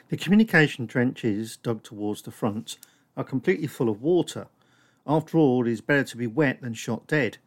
The communication trenches dug towards the front are completely full of water. After all, it is better to be wet than shot dead.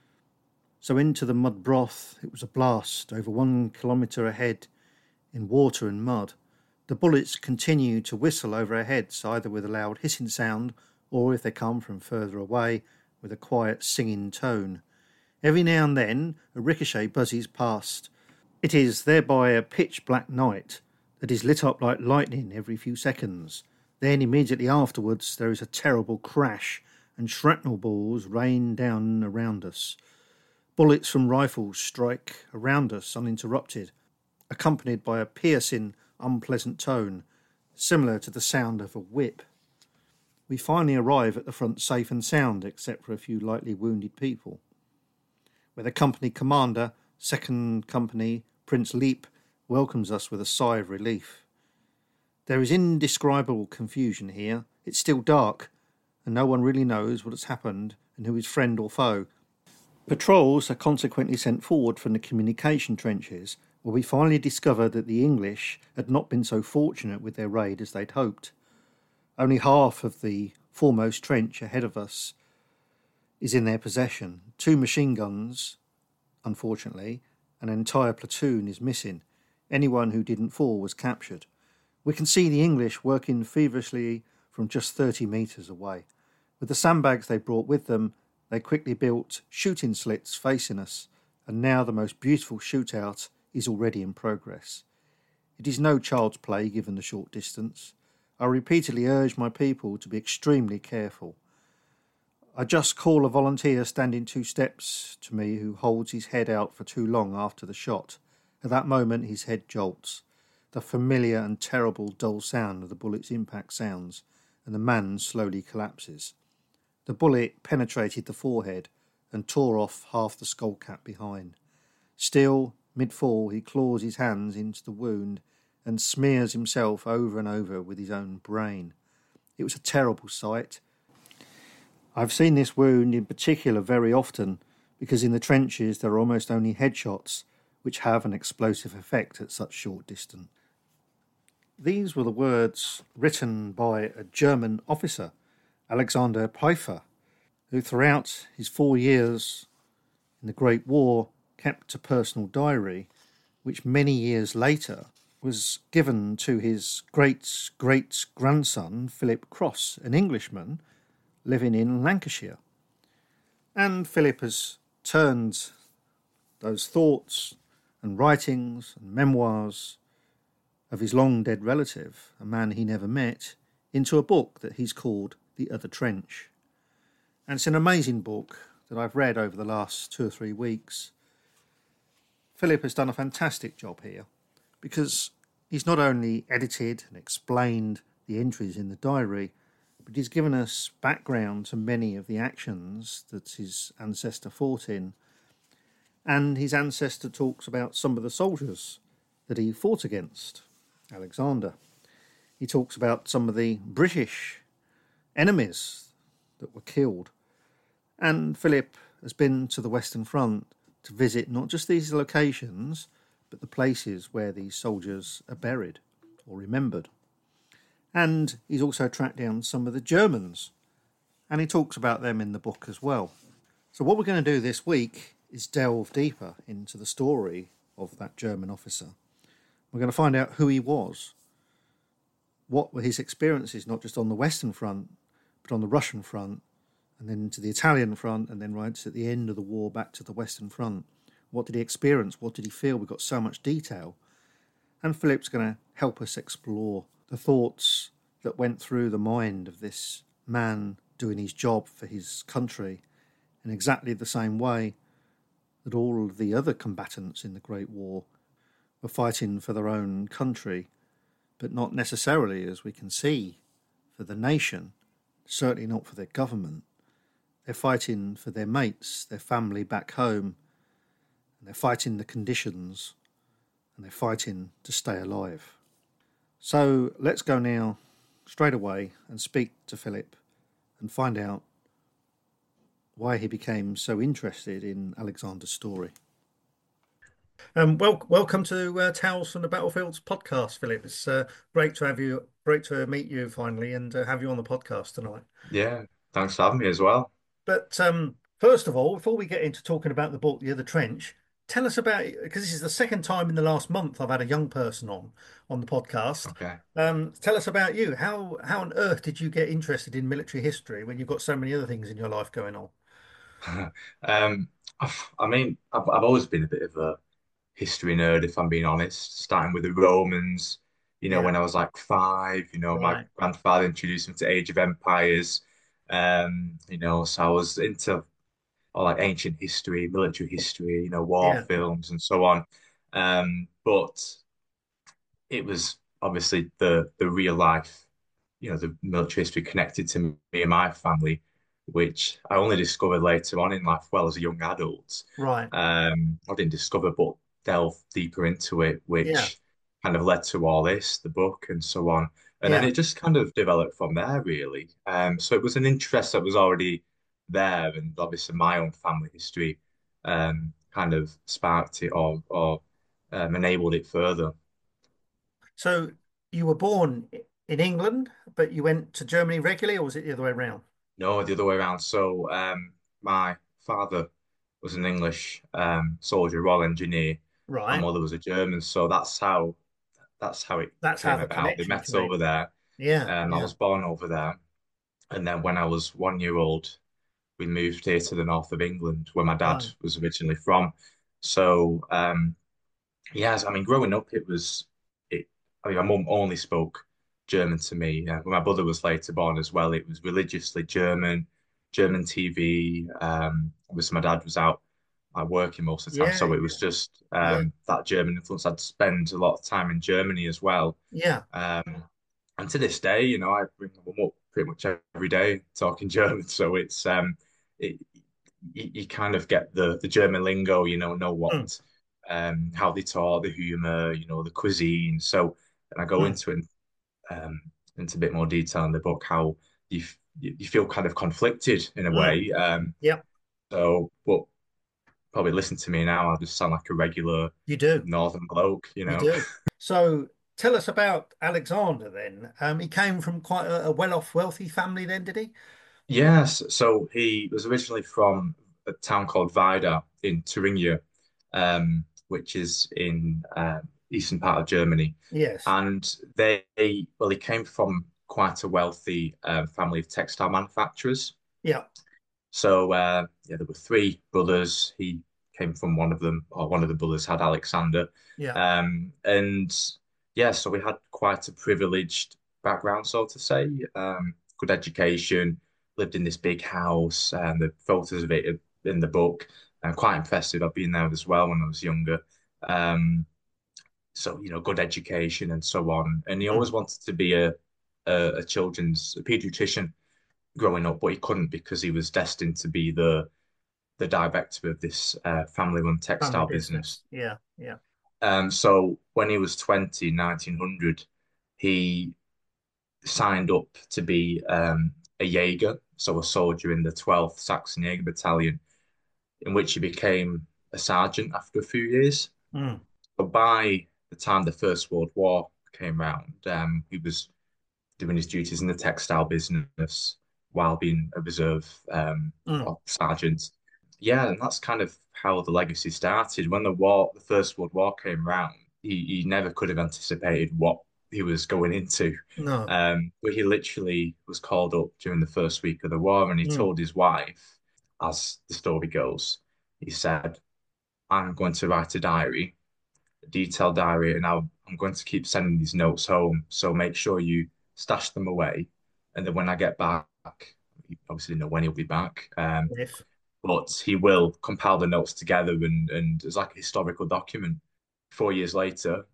So into the mud broth it was a blast, over 1 kilometre ahead in water and mud. The bullets continue to whistle over our heads, either with a loud hissing sound or, if they come from further away, with a quiet singing tone. Every now and then a ricochet buzzes past. It is thereby a pitch-black night that is lit up like lightning every few seconds. Then immediately afterwards there is a terrible crash and shrapnel balls rain down around us. Bullets from rifles strike around us uninterrupted, accompanied by a piercing, unpleasant tone, similar to the sound of a whip. We finally arrive at the front safe and sound, except for a few lightly wounded people, where the company commander, 2nd Company, Prince Leap, welcomes us with a sigh of relief. There is indescribable confusion here. It's still dark, and no one really knows what has happened and who is friend or foe. Patrols are consequently sent forward from the communication trenches, where we finally discover that the English had not been so fortunate with their raid as they'd hoped. Only half of the foremost trench ahead of us is in their possession. 2 machine guns, unfortunately, an entire platoon is missing. Anyone who didn't fall was captured. We can see the English working feverishly from just 30 metres away. With the sandbags they brought with them, they quickly built shooting slits facing us, and now the most beautiful shootout is already in progress. It is no child's play given the short distance. I repeatedly urge my people to be extremely careful. I just call a volunteer standing 2 steps to me who holds his head out for too long after the shot. At that moment his head jolts. The familiar and terrible dull sound of the bullet's impact sounds, and the man slowly collapses. The bullet penetrated the forehead and tore off half the skull cap behind. Still, mid-fall, he claws his hands into the wound and smears himself over and over with his own brain. It was a terrible sight. I've seen this wound in particular very often, because in the trenches there are almost only headshots which have an explosive effect at such short distance. These were the words written by a German officer, Alexander Pfeiffer, who throughout his 4 years in the Great War kept a personal diary, which many years later was given to his great-great-grandson, Philip Cross, an Englishman living in Lancashire. And Philip has turned those thoughts and writings and memoirs of his long-dead relative, a man he never met, into a book that he's called The Other Trench. And it's an amazing book that I've read over the last 2 or 3 weeks. Philip has done a fantastic job here, because he's not only edited and explained the entries in the diary, but he's given us background to many of the actions that his ancestor fought in. And his ancestor talks about some of the soldiers that he fought against, Alexander. He talks about some of the British enemies that were killed. And Philip has been to the Western Front to visit not just these locations, but the places where these soldiers are buried or remembered. And he's also tracked down some of the Germans, and he talks about them in the book as well. So what we're going to do this week is delve deeper into the story of that German officer. We're going to find out who he was, what were his experiences, not just on the Western Front, but on the Russian Front, and then to the Italian Front, and then right at the end of the war back to the Western Front. What did he experience? What did he feel? We've got so much detail. And Philip's going to help us explore the thoughts that went through the mind of this man doing his job for his country in exactly the same way that all of the other combatants in the Great War were fighting for their own country, but not necessarily, as we can see, for the nation, certainly not for their government. They're fighting for their mates, their family back home, and they're fighting the conditions, and they're fighting to stay alive. So let's go now straight away and speak to Philip and find out why he became so interested in Alexander's story. Welcome to Tales from the Battlefields podcast, Philip. It's great to have you, great to meet you finally, and have you on the podcast tonight. Yeah, thanks for having me as well. But first of all, before we get into talking about the book, The Other Trench, tell us about because this is the second time in the last month I've had a young person on the podcast. Okay. Tell us about you. How on earth did you get interested in military history when you've got so many other things in your life going on? Um, I've always been a bit of a history nerd, if I'm being honest, starting with the Romans, Yeah, when I was like five, my right. grandfather introduced me to Age of Empires. So I was into all like ancient history, military history, war Yeah. films and so on. But it was obviously the real life, the military history connected to me and my family, which I only discovered later on in life, well, as a young adult. Right. I didn't discover, but delve deeper into it, Yeah. which kind of led to all this, the book and so on. And then Yeah. it just kind of developed from there, really. So it was an interest that was already there, and obviously my own family history kind of sparked it or enabled it further. So you were born in England, but you went to Germany regularly, or was it the other way around? No, the other way around. So, my father was an English soldier, Royal Engineer. My Right. mother was a German, so that's how it That's how came the about. They connection met came. over there, Yeah. and I Yeah. was born over there. And then when I was 1 year old, we moved here to the north of England, where my dad Right. was originally from. So, yes, I mean, growing up, it. I mean, my mum only spoke German to me. When my brother was later born as well, it was religiously German, German TV. Obviously, my dad was out working most of the time, Yeah. so it was just Yeah. that German influence. I'd spend a lot of time in Germany as well. Yeah. Um, and to this day, I bring my mum up pretty much every day talking German. So it, you kind of get the German lingo, know Mm, what how they talk, the humor, the cuisine. So, and I go mm, into it into a bit more detail in the book how you feel kind of conflicted in a mm. way. Yeah. But probably listen to me now, I just sound like a regular You do. northern bloke, You do. So tell us about Alexander then. He came from quite a well-off, wealthy family then, did he? Yes, so he was originally from a town called Weida in Thuringia, which is in eastern part of Germany. Yes. And well, he came from quite a wealthy family of textile manufacturers. Yeah. So yeah, there were three brothers. He came from one of them, or one of the brothers had Alexander. Yeah. And yeah, so we had quite a privileged background, so to say. Good education, lived in this big house, and the photos of it are in the book. Quite impressive. I've been there as well when I was younger. Um, so good education and so on. And he always Mm. wanted to be a children's a pediatrician growing up, but he couldn't because he was destined to be the director of this family-run Family textile business. business. Yeah. Yeah. So when he was 20, 1900, he signed up to be a Jaeger, so a soldier in the 12th Saxon Jaeger Battalion, in which he became a sergeant after a few years. Mm. But by the time the First World War came round, he was doing his duties in the textile business while being a reserve Mm. or sergeant. Yeah, and that's kind of how the legacy started. When the First World War came round, he never could have anticipated what he was going into. No. But he literally was called up during the first week of the war, and he Mm. told his wife, as the story goes, he said, "I'm going to write a diary, a detailed diary, and I'm going to keep sending these notes home. So make sure you stash them away. And then when I get back, you obviously know when he'll be back, If. but he will compile the notes together and it's like a historical document. 4 years later,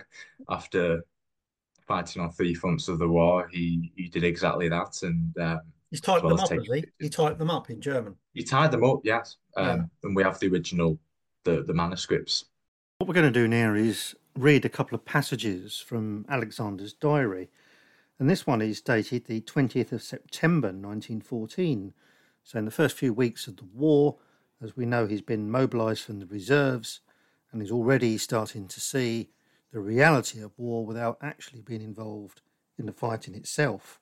after fighting on three fronts of the war, he did exactly that, and He's as typed well them as up, has taking he? He pictures. typed them up in German. He tied them up, yes, Yeah. and we have the original, the manuscripts. What we're going to do now is read a couple of passages from Alexander's diary. And this one is dated the 20th of September 1914. So, in the first few weeks of the war, as we know, he's been mobilised from the reserves and is already starting to see the reality of war without actually being involved in the fighting itself.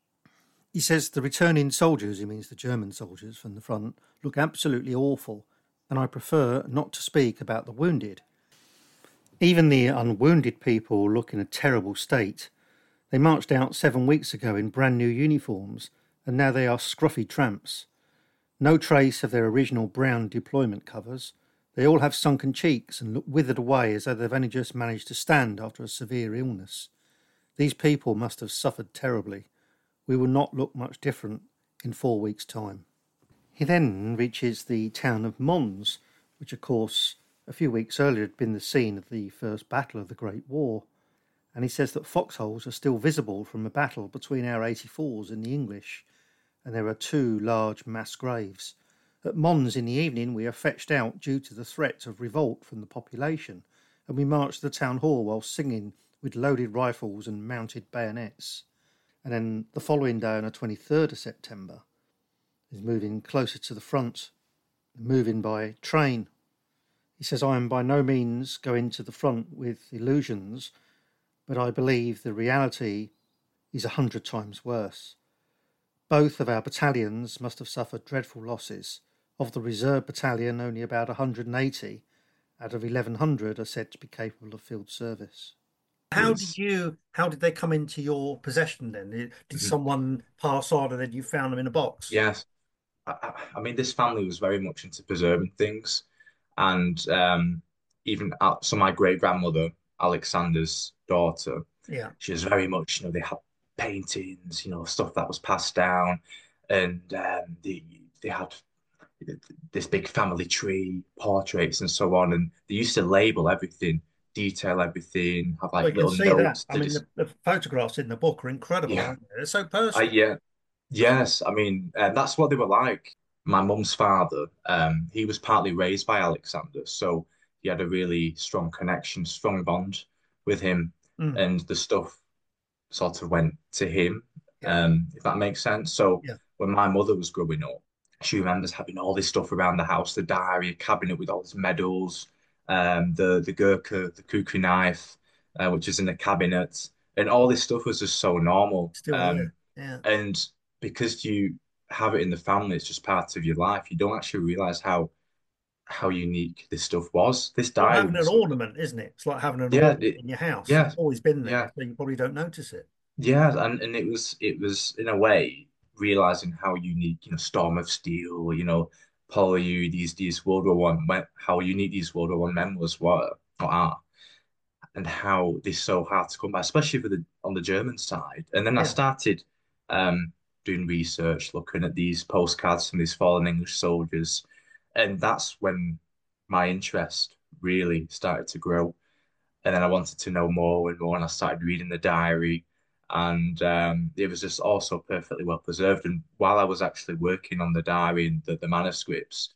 He says the returning soldiers, he means the German soldiers from the front, look absolutely awful, and I prefer not to speak about the wounded. Even the unwounded people look in a terrible state. They marched out 7 weeks ago in brand new uniforms, and now they are scruffy tramps. No trace of their original brown deployment covers. They all have sunken cheeks and look withered away as though they've only just managed to stand after a severe illness. These people must have suffered terribly. We will not look much different in 4 weeks' time. He then reaches the town of Mons, which of course a few weeks earlier had been the scene of the first battle of the Great War, and he says that foxholes are still visible from a battle between our 84s and the English, and there are two large mass graves. At Mons in the evening we are fetched out due to the threat of revolt from the population, and we march to the town hall while singing with loaded rifles and mounted bayonets. And then the following day, on the 23rd of September, is moving closer to the front, moving by train. He says, I am by no means going to the front with illusions, but I believe the reality is 100 times worse. Both of our battalions must have suffered dreadful losses. Of the reserve battalion, only about 180 out of 1,100 are said to be capable of field service. Was How did they come into your possession then? Did Mhm. someone pass on and then you found them in a box? Yes. I mean, this family was very much into preserving things, and even so, my great grandmother, Alexander's daughter, Yeah. she was very much, they had paintings, stuff that was passed down, and they had this big family tree, portraits, and so on, and they used to label everything, detail everything, have Well, like you can little see that. notes I to mean, just, the photographs in the book are incredible, yeah, aren't they? They're so personal. yeah, yes, I mean, that's what they were like. My mum's father, he was partly raised by Alexander, so he had a really strong connection, strong bond with him, Mm, and the stuff sort of went to him, yeah, if that makes sense. So yeah. when my mother was growing up, she remembers having all this stuff around the house, the diary, a cabinet with all these medals, the Gurkha, the kukri knife, which is in the cabinet, and all this stuff was just so normal. Still here. Yeah. And because you have it in the family, it's just part of your life. You don't actually realize how unique this stuff was. This It's like diary having an was something. ornament, isn't it? It's like having an Yeah, ornament in your house. yeah, It's always been yeah, there, so you probably don't notice it. yeah, and it was in a way realizing how unique, Storm of Steel, Polyou, these World War One, how unique these World War One memoirs were or are, and how they're so hard to come by, especially on the German side. And then I Yeah. started doing research, looking at these postcards from these fallen English soldiers, and that's when my interest really started to grow. And then I wanted to know more and more, and I started reading the diary, and it was just also perfectly well preserved. And while I was actually working on the diary and the manuscripts,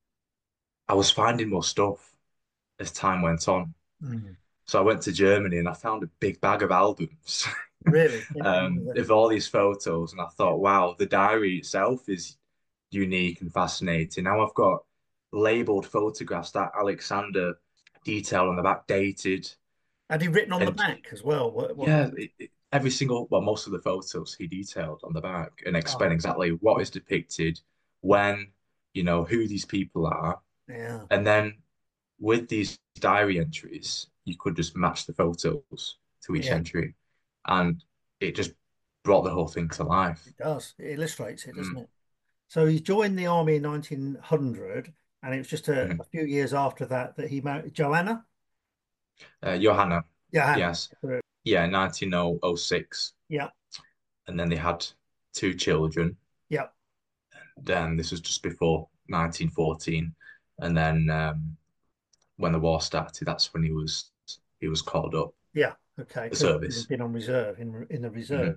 I was finding more stuff as time went on. Mm. So I went to Germany and I found a big bag of albums Really? In one of of all these photos, and I yeah. thought, wow, the diary itself is unique and fascinating. Now I've got labeled photographs that Alexander detailed on the back, dated. Had he written on the And back as well? What? yeah, every single, well, most of the photos he detailed on the back and explained Oh, exactly what is depicted, when, who these people are. yeah. And then with these diary entries, you could just match the photos to each Yeah. entry. And it just brought the whole thing to life. It does. It illustrates it, doesn't Mm. it? So he joined the army in 1900, and it was just a Mhm. few years after that that he married Joanna. Johanna, Johanna. yes. Yeah, 1906. Yeah. And then they had two children. Yeah. Then this was just before 1914. And then when the war started, that's when he was called up Yeah. Okay. for So he's service. been on reserve in the Mhm. reserve.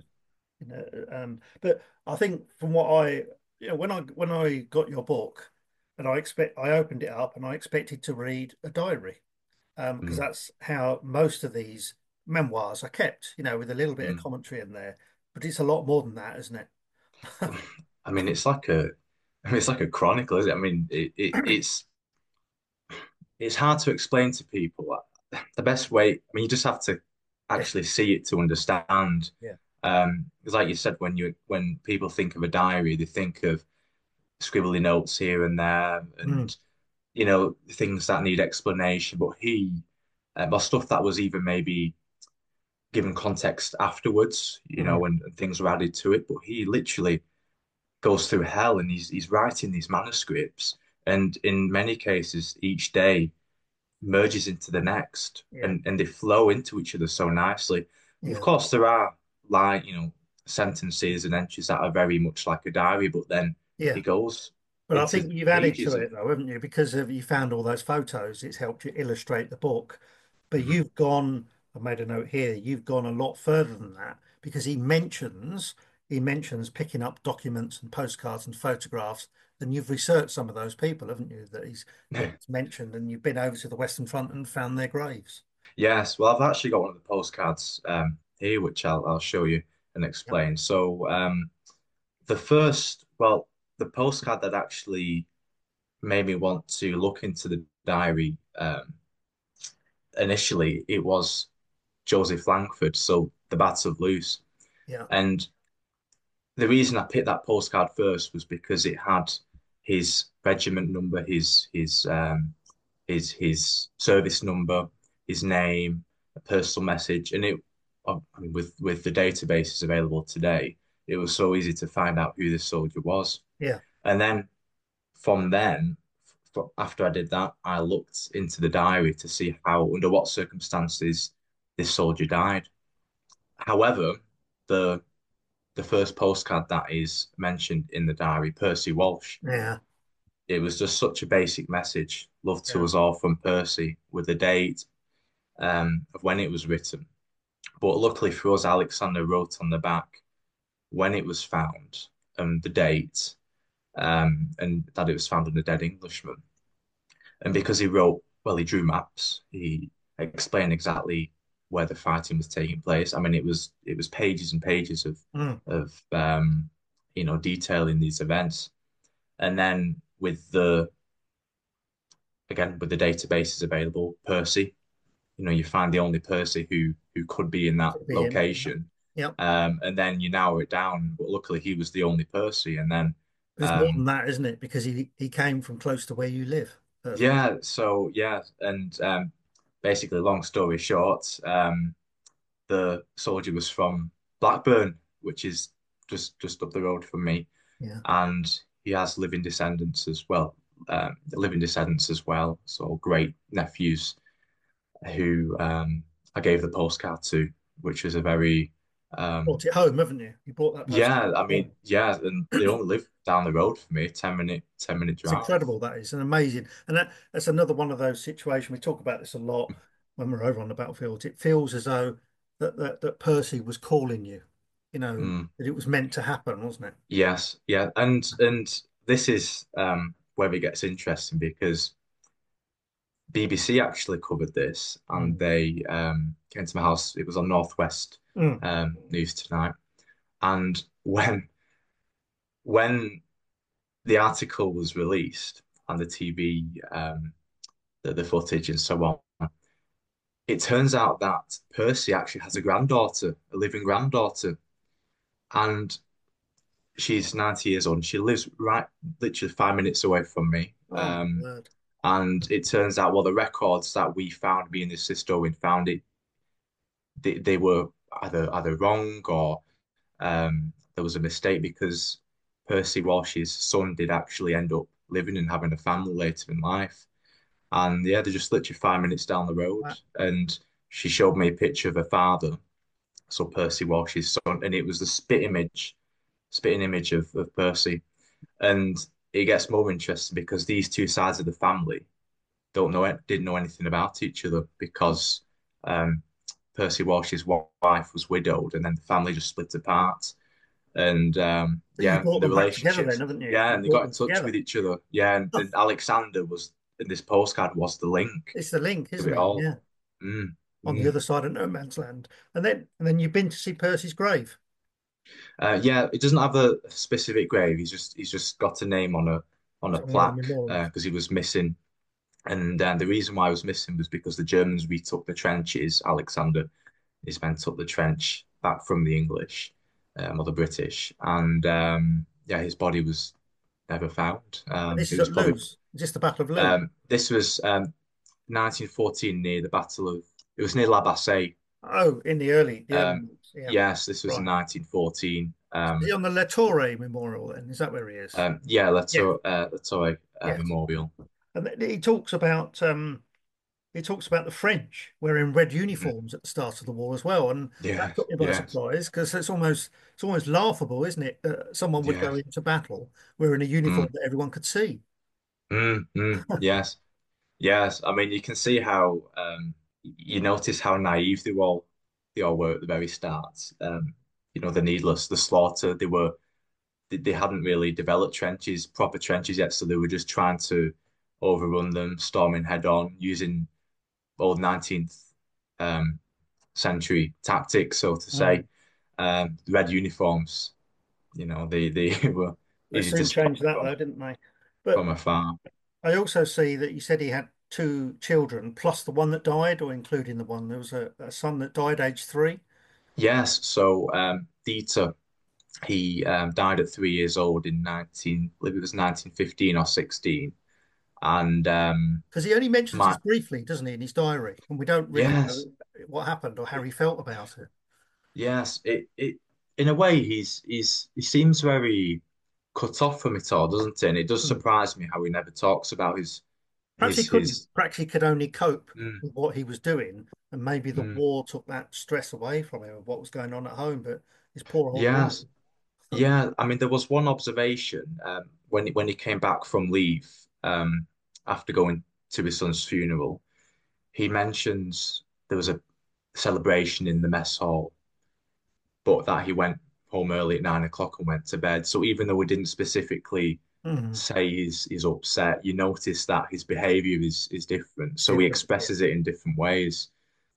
But I think from what when I got your book, and I opened it up and I expected to read a diary, because Mm. that's how most of these memoirs are kept, with a little bit of Mm. commentary in there. But it's a lot more than that, isn't it? I mean, it's like a chronicle, is it? I mean, it's it's hard to explain to people. The best way, I mean, you just have to Yeah, actually see it to understand. yeah, Because like you said, when people think of a diary, they think of scribbly notes here and there, mm, and things that need explanation. But or stuff that was even maybe given context afterwards, mm, and things were added to it. But he literally goes through hell, and he's writing these manuscripts, and in many cases, each day merges into the next, yeah, and they flow into each other so nicely. And of yeah, course, there are sentences and entries that are very much like a diary, but then yeah. he goes But I into think you've added to pages of. it though, haven't you? Because of you found all those photos, it's helped you illustrate the book. But Mhm. you've gone, I made a note here, you've gone a lot further than that because he mentions picking up documents and postcards and photographs, and you've researched some of those people, haven't you, that he's mentioned, and you've been over to the Western Front and found their graves. Yes, well, I've actually got one of the postcards here, which I'll show you and Yep. explain. So, the postcard that actually made me want to look into the diary initially, it was Joseph Langford, so the Battle of Loos. Yeah. And the reason I picked that postcard first was because it had his regiment number, his service number, his name, a personal message, and I mean, with the databases available today, it was so easy to find out who this soldier was. Yeah. And then from then, after I did that, I looked into the diary to see under what circumstances this soldier died. However, the the first postcard that is mentioned in the diary, Percy Walsh, Yeah. it was just such a basic message. Love to Yeah. us all from Percy, with the date of when it was written. But luckily for us, Alexander wrote on the back when it was found and the date, and that it was found on a dead Englishman. And because he drew maps. He explained exactly where the fighting was taking place. I mean, it was pages and pages of Mm. of um, detailing these events. And then with the databases available, Percy, you find the only Percy who could be in that Could be him. Yeah. location. Yep. And then you narrow it down. But luckily, he was the only Percy. And then, There's more than um, that, isn't it? Because he came from close to where you live. Percy. yeah, so yeah, and basically, long story short, the soldier was from Blackburn, which is just up the road from me, Yeah. and he has living descendants as well. So great nephews who I gave the postcard to, which was a very Brought it home, haven't you? You brought that post yeah, I mean home. yeah, and they only live down the road from me, 10-minute It's drive. incredible, that is, and amazing. And that's another one of those situations. We talk about this a lot when we're over on the battlefield. It feels as though that Percy was calling you, Mm, that it was meant to happen, wasn't it? yes, yeah, and this is where it gets interesting because BBC actually covered this, and Mm. they came to my house. It was on Northwest Mm. News Tonight, and when the article was released and the TV, the footage and so on, it turns out that Percy actually has a granddaughter, a living granddaughter, and she's 90 years old. And she lives right, literally 5 minutes away from me. Oh my word! And it turns out, well, the records that we found, me and this historian found it, they were either wrong or there was a mistake because Percy Walsh's son did actually end up living and having a family later in life. And yeah, they're just literally 5 minutes down the road. That, And she showed me a picture of her father, so Percy Walsh's son, and it was the spitting image of Percy. And it gets more interesting because these two sides of the family didn't know anything about each other because um, Percy Walsh's wife was widowed, and then the family just split apart. And but you yeah, brought and the them back together, then, relationships, haven't you? yeah, You and they brought got in them touch together. with each other. Yeah, and Alexander was in this postcard was the link It's the link, to isn't it it? all. Yeah, Mm, on the mm. other side of no man's land. And then you've been to see Percy's grave. Yeah, it doesn't have a specific grave. He's just got a name on a It's one of the plaque memorials. because he was missing And the reason why I was missing was because the Germans retook the trenches. Alexander, his men took the trench back from the English or the British, and yeah, his body was never found. And this It is was at probably Luz. Is this the Battle of Luz? this was 1914 near the Battle of. It was near La Bassée. Oh, in the early Um, months. Yeah. yes, this was in Right. 1914. Is he on the La Torre Memorial then? Is that where he is? Yeah, Yeah. Latour Yes. Memorial. And he talks about the French wearing red Mhm. uniforms at the start of the war as well, and that Yeah, took me by yes, surprise because it's almost laughable, isn't it? That someone would go yes. into battle wearing a uniform Mm, that everyone could see. yes. Yes, I mean you can see how you notice how naive they all were at the very start. The slaughter. They hadn't really developed proper trenches yet, so they were just trying to overrun them, storming head on, using old 19th um, century tactics, so to say. Mm. Red uniforms, they were They easy to soon spot changed that from though, didn't they? from But afar. I also see that you said he had two children plus the one that died, or including the one there was a son that died age 3. Yes, so Dieter. He died at 3 years old in I believe it was 1915 or 16. And Because he only mentions this my, briefly, doesn't he, in his diary, and we don't really yes, know what happened or how he felt about it. yes, in a way, he seems very cut off from it all, doesn't it? And it does Hmm. surprise me how he never talks about Perhaps he couldn't. his. Perhaps he could only cope Mm, with what he was doing, and maybe the mm, war took that stress away from him of what was going on at home. But his poor old wife. yes, yeah. I mean, there was one observation when he came back from leave after going to his son's funeral. He mentions there was a celebration in the mess hall but that he went home early at 9 o'clock and went to bed. So even though we didn't specifically Hmm. say he's upset, you notice that his behavior is different. So he Different. expresses it in different ways.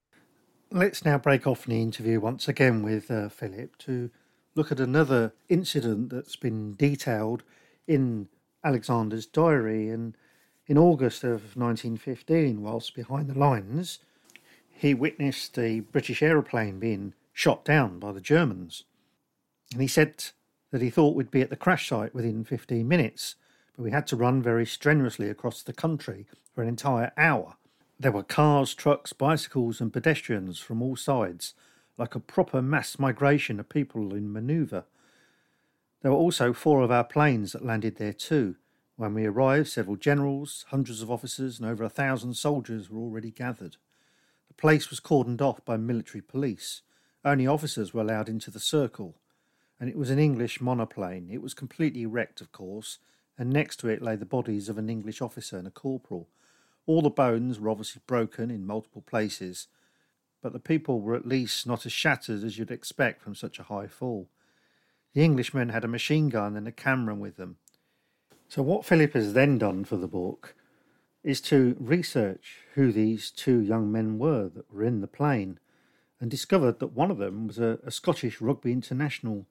Let's now break off the interview once again with Philip to look at another incident that's been detailed in Alexander's diary. And in August of 1915, whilst behind the lines, he witnessed a British aeroplane being shot down by the Germans. And he said that he thought we'd be at the crash site within 15 minutes, but we had to run very strenuously across the country for an entire hour. There were cars, trucks, bicycles, and pedestrians from all sides, like a proper mass migration of people in manoeuvre. There were also 4 of our planes that landed there too. When we arrived, several generals, hundreds of officers, and over 1,000 soldiers were already gathered. The place was cordoned off by military police. Only officers were allowed into the circle, and it was an English monoplane. It was completely wrecked, of course, and next to it lay the bodies of an English officer and a corporal. All the bones were obviously broken in multiple places, but the people were at least not as shattered as you'd expect from such a high fall. The Englishmen had a machine gun and a camera with them. So what Philip has then done for the book is to research who these 2 young men were that were in the plane, and discovered that one of them was a Scottish rugby international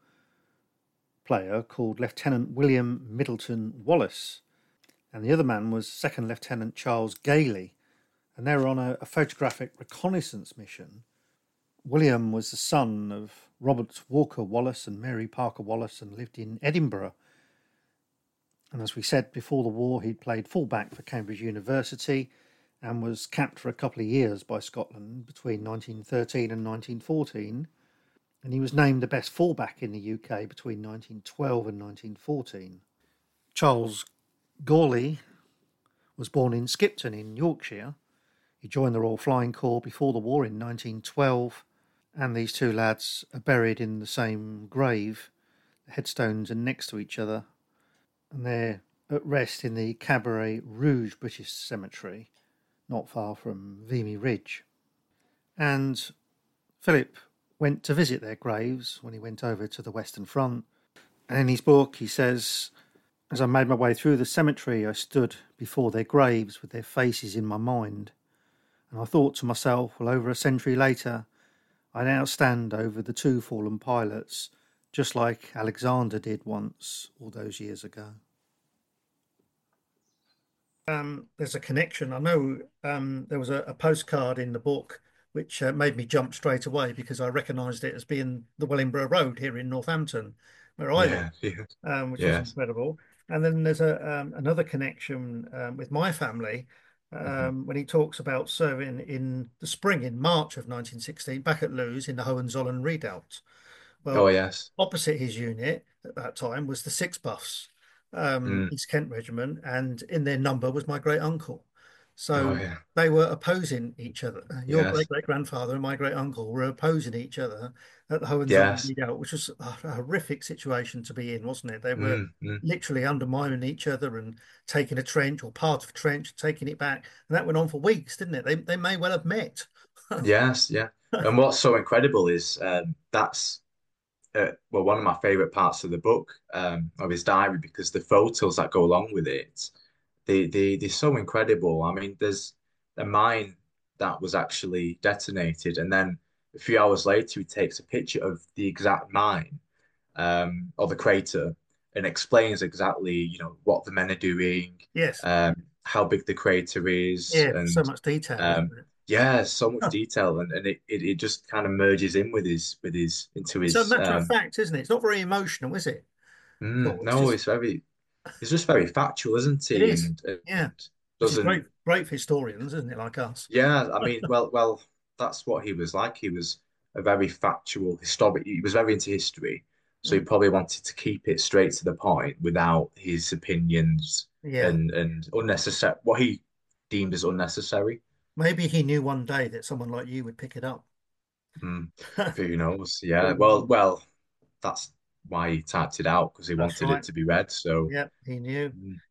player called Lieutenant William Middleton Wallace, and the other man was Second Lieutenant Charles Gailey, and they were on a photographic reconnaissance mission. William was the son of Robert Walker Wallace and Mary Parker Wallace and lived in Edinburgh. And as we said before the war, he'd played fullback for Cambridge University and was capped for a couple of years by Scotland between 1913 and 1914. And he was named the best fullback in the UK between 1912 and 1914. Charles Gawley was born in Skipton in Yorkshire. He joined the Royal Flying Corps before the war in 1912, and these 2 lads are buried in the same grave. The headstones are next to each other, and they're at rest in the Cabaret Rouge British Cemetery, not far from Vimy Ridge. And Philip went to visit their graves when he went over to the Western Front. And in his book, he says, as I made my way through the cemetery, I stood before their graves with their faces in my mind. And I thought to myself, well, over a century later, I now stand over the 2 fallen pilots, just like Alexander did once all those years ago. there's a connection. I know there was a postcard in the book which made me jump straight away because I recognised it as being the Wellingborough Road here in Northampton, where I live, Yeah, yeah, which was yes. incredible. And then there's another connection with my family Hmm. when he talks about serving in the spring in March of 1916 back at Lewes in the Hohenzollern Redoubt. Oh, Well, yes. opposite his unit at that time was the Six Buffs, Mm. East Kent Regiment, and in their number was my great uncle. Oh, So yeah. they were opposing each other. Your great Yes. great grandfather and my great uncle were opposing each other at the Hohenzollern Yes. Redoubt, which was a horrific situation to be in, wasn't it? They were Mm, mm. literally undermining each other and taking a trench or part of a trench, taking it back, and that went on for weeks, didn't it? They may well have met. Yes, yeah. And what's so incredible is that's well, one of my favorite parts of the book, of his diary, because the photos that go along with it, they're so incredible. I mean, there's a mine that was actually detonated, and then a few hours later, he takes a picture of the exact mine, or the crater, and explains exactly, what the men are doing, Yes, how big the crater is, yeah, so and much detail, um, isn't it? yeah, so much detail, and it just kind of merges in with his into It's a his matter of fact, isn't it? It's not very emotional, is it? It's no, just, it's just very factual, isn't it he? is. And Yeah. Which is doesn't, great for historians, isn't it? Like us. yeah, I mean, well, that's what he was like. He was a very factual historic. He was very into history, so he Mm. probably wanted to keep it straight to the point without his opinions Yeah. and unnecessary what he deemed as unnecessary. Maybe he knew one day that someone like you would pick it up. Mm, who knows? Yeah, Mm. well, that's why he typed it out because he That's wanted it right. to be read. So, Yeah, he knew. mm,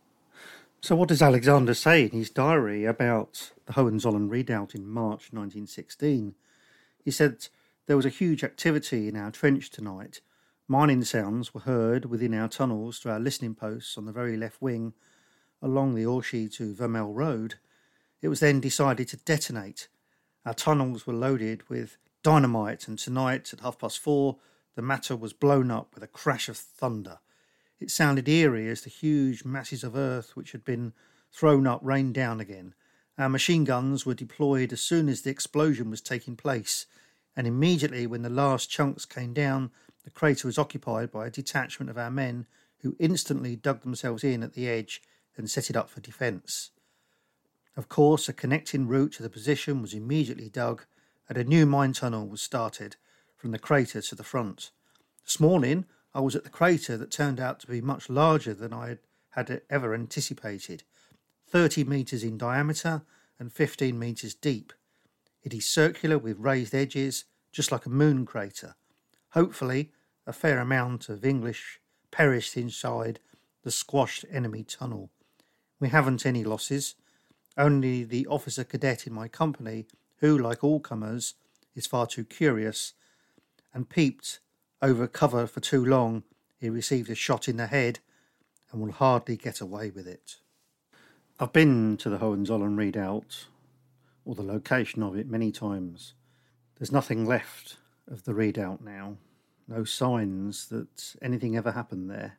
So, what does Alexander say in his diary about the Hohenzollern Redoubt in March 1916? He said there was a huge activity in our trench tonight. Mining sounds were heard within our tunnels to our listening posts on the very left wing along the Orchy to Vermel Road. It was then decided to detonate. Our tunnels were loaded with dynamite, and tonight at 4:30, the matter was blown up with a crash of thunder. It sounded eerie as the huge masses of earth which had been thrown up rained down again. Our machine guns were deployed as soon as the explosion was taking place, and immediately when the last chunks came down, the crater was occupied by a detachment of our men who instantly dug themselves in at the edge and set it up for defence. Of course, a connecting route to the position was immediately dug, and a new mine tunnel was started from the crater to the front. This morning, I was at the crater that turned out to be much larger than I had ever anticipated, 30 metres in diameter and 15 metres deep. It is circular with raised edges, just like a moon crater. Hopefully, a fair amount of English perished inside the squashed enemy tunnel. We haven't any losses. Only the officer cadet in my company, who, like all comers, is far too curious, and peeped over cover for too long, he received a shot in the head and will hardly get away with it. I've been to the Hohenzollern Redoubt, or the location of it, many times. There's nothing left of the redoubt now, no signs that anything ever happened there.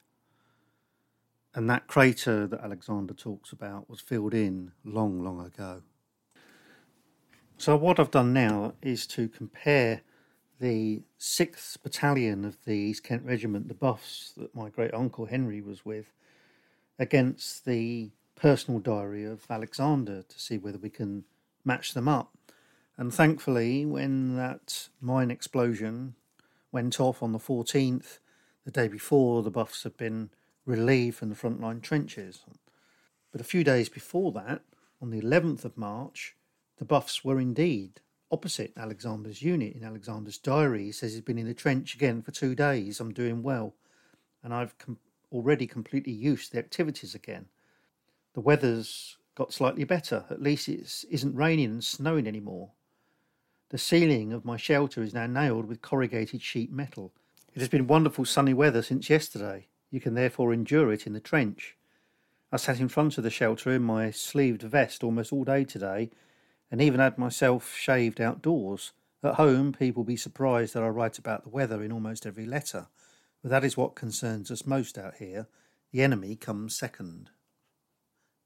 And that crater that Alexander talks about was filled in long, long ago. So what I've done now is to compare the 6th Battalion of the East Kent Regiment, the Buffs, that my great uncle Henry was with, against the personal diary of Alexander to see whether we can match them up. And thankfully, when that mine explosion went off on the 14th, the day before, the Buffs had been relieved from the frontline trenches. But a few days before that, on the 11th of March, the Buffs were indeed opposite Alexander's unit. In Alexander's diary, he says he's been in the trench again for 2 days. I'm doing well, and I've already completely used to the activities again. The weather's got slightly better. At least it isn't raining and snowing anymore. The ceiling of my shelter is now nailed with corrugated sheet metal. It has been wonderful sunny weather since yesterday. You can therefore endure it in the trench. I sat in front of the shelter in my sleeved vest almost all day today, and even had myself shaved outdoors. At home, people will be surprised that I write about the weather in almost every letter, but that is what concerns us most out here. The enemy comes second.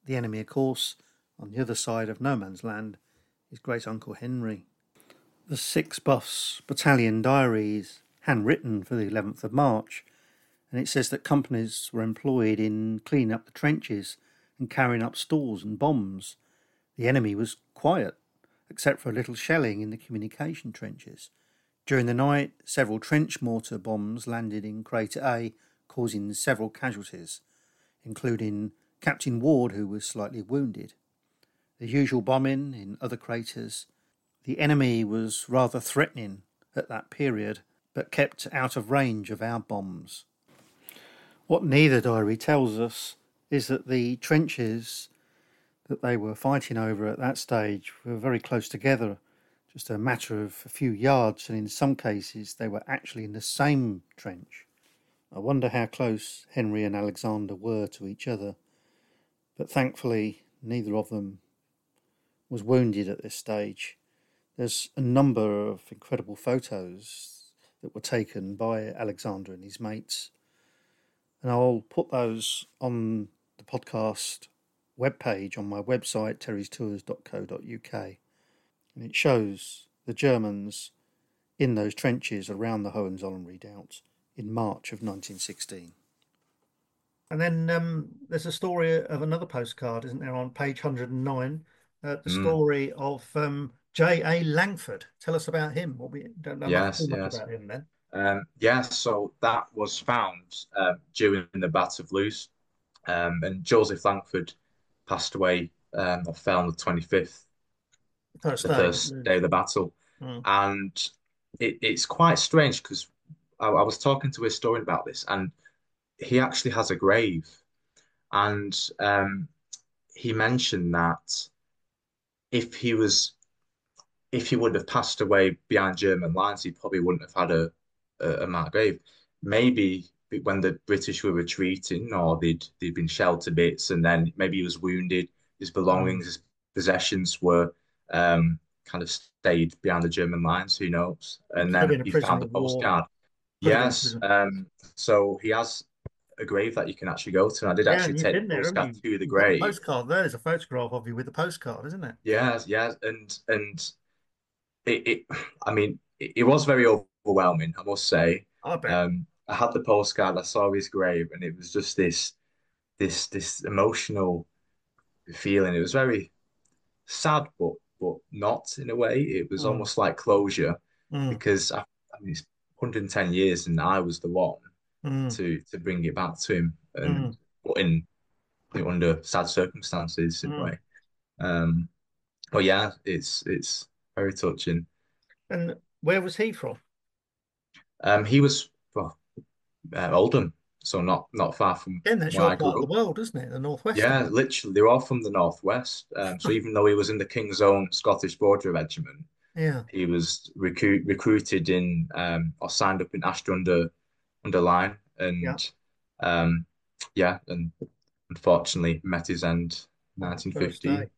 The enemy, of course, on the other side of no man's land, is great uncle Henry. The 6 Buffs Battalion diary is handwritten for the 11th of March, and it says that companies were employed in cleaning up the trenches and carrying up stores and bombs. The enemy was quiet, except for a little shelling in the communication trenches. During the night, several trench mortar bombs landed in Crater A, causing several casualties, including Captain Ward, who was slightly wounded. The usual bombing in other craters. The enemy was rather threatening at that period, but kept out of range of our bombs. What neither diary tells us is that the trenches that they were fighting over at that stage were very close together, just a matter of a few yards, and in some cases they were actually in the same trench. I wonder how close Henry and Alexander were to each other, but thankfully neither of them was wounded at this stage. There's a number of incredible photos that were taken by Alexander and his mates, and I'll put those on the podcast webpage on my website, terrystours.co.uk, and it shows the Germans in those trenches around the Hohenzollern Redoubt in March of 1916. And then there's a story of another postcard, isn't there, on page 109, the story of J.A. Langford. Tell us about him. Well, we don't know much about him then. So that was found during the Battle of Loos, and Joseph Langford passed away or fell on the 25th, the first day of the battle. And it's quite strange because I was talking to a historian about this, and he actually has a grave. And he mentioned that if he would have passed away behind German lines, he probably wouldn't have had a marked grave. Maybe when the British were retreating, or they'd been shelled to bits, and then maybe he was wounded. His belongings, his possessions were kind of stayed behind the German lines. Who knows? And then he found a postcard. Yes. So he has a grave that you can actually go to. And I did actually take the postcard to the grave. The postcard there's a photograph of you with the postcard, isn't it? Yes, and it was very overwhelming, I must say. I bet. I had the postcard, I saw his grave, and it was just this emotional feeling. It was very sad, but not in a way. It was almost like closure, because it's 110 years, and I was the one to bring it back to him, and put in under sad circumstances in a way. But yeah, it's very touching. And where was he from? He was Oldham, so not far from that's where your I grew part of up. the world, isn't it? The northwest. Yeah, literally, they're all from the northwest. So even though he was in the King's Own Scottish Border Regiment, he was recruited in or signed up in Ashton under Lyne, and and unfortunately met his end 1950.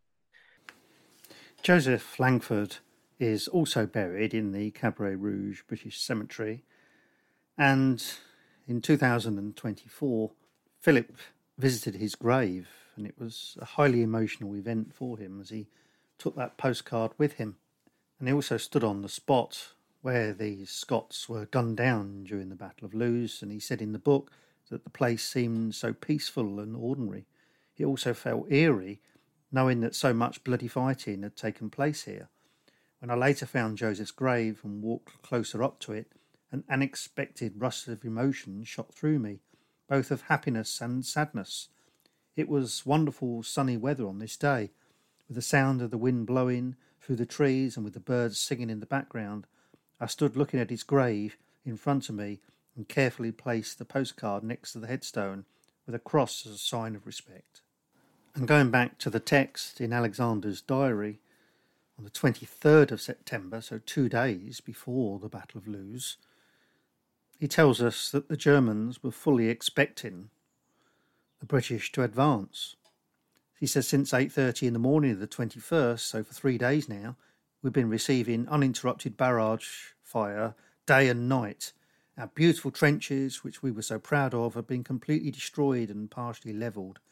Joseph Langford is also buried in the Cabaret Rouge British Cemetery, and in 2024, Philip visited his grave, and it was a highly emotional event for him as he took that postcard with him. And he also stood on the spot where these Scots were gunned down during the Battle of Loos, and he said in the book that the place seemed so peaceful and ordinary. He also felt eerie, knowing that so much bloody fighting had taken place here. When I later found Joseph's grave and walked closer up to it, an unexpected rush of emotion shot through me, both of happiness and sadness. It was wonderful sunny weather on this day, with the sound of the wind blowing through the trees and with the birds singing in the background. I stood looking at his grave in front of me and carefully placed the postcard next to the headstone with a cross as a sign of respect. And going back to the text in Alexander's diary, on the 23rd of September, so 2 days before the Battle of Loos, he tells us that the Germans were fully expecting the British to advance. He says since 8:30 in the morning of the 21st, so for 3 days now, we've been receiving uninterrupted barrage fire day and night. Our beautiful trenches, which we were so proud of, have been completely destroyed and partially levelled.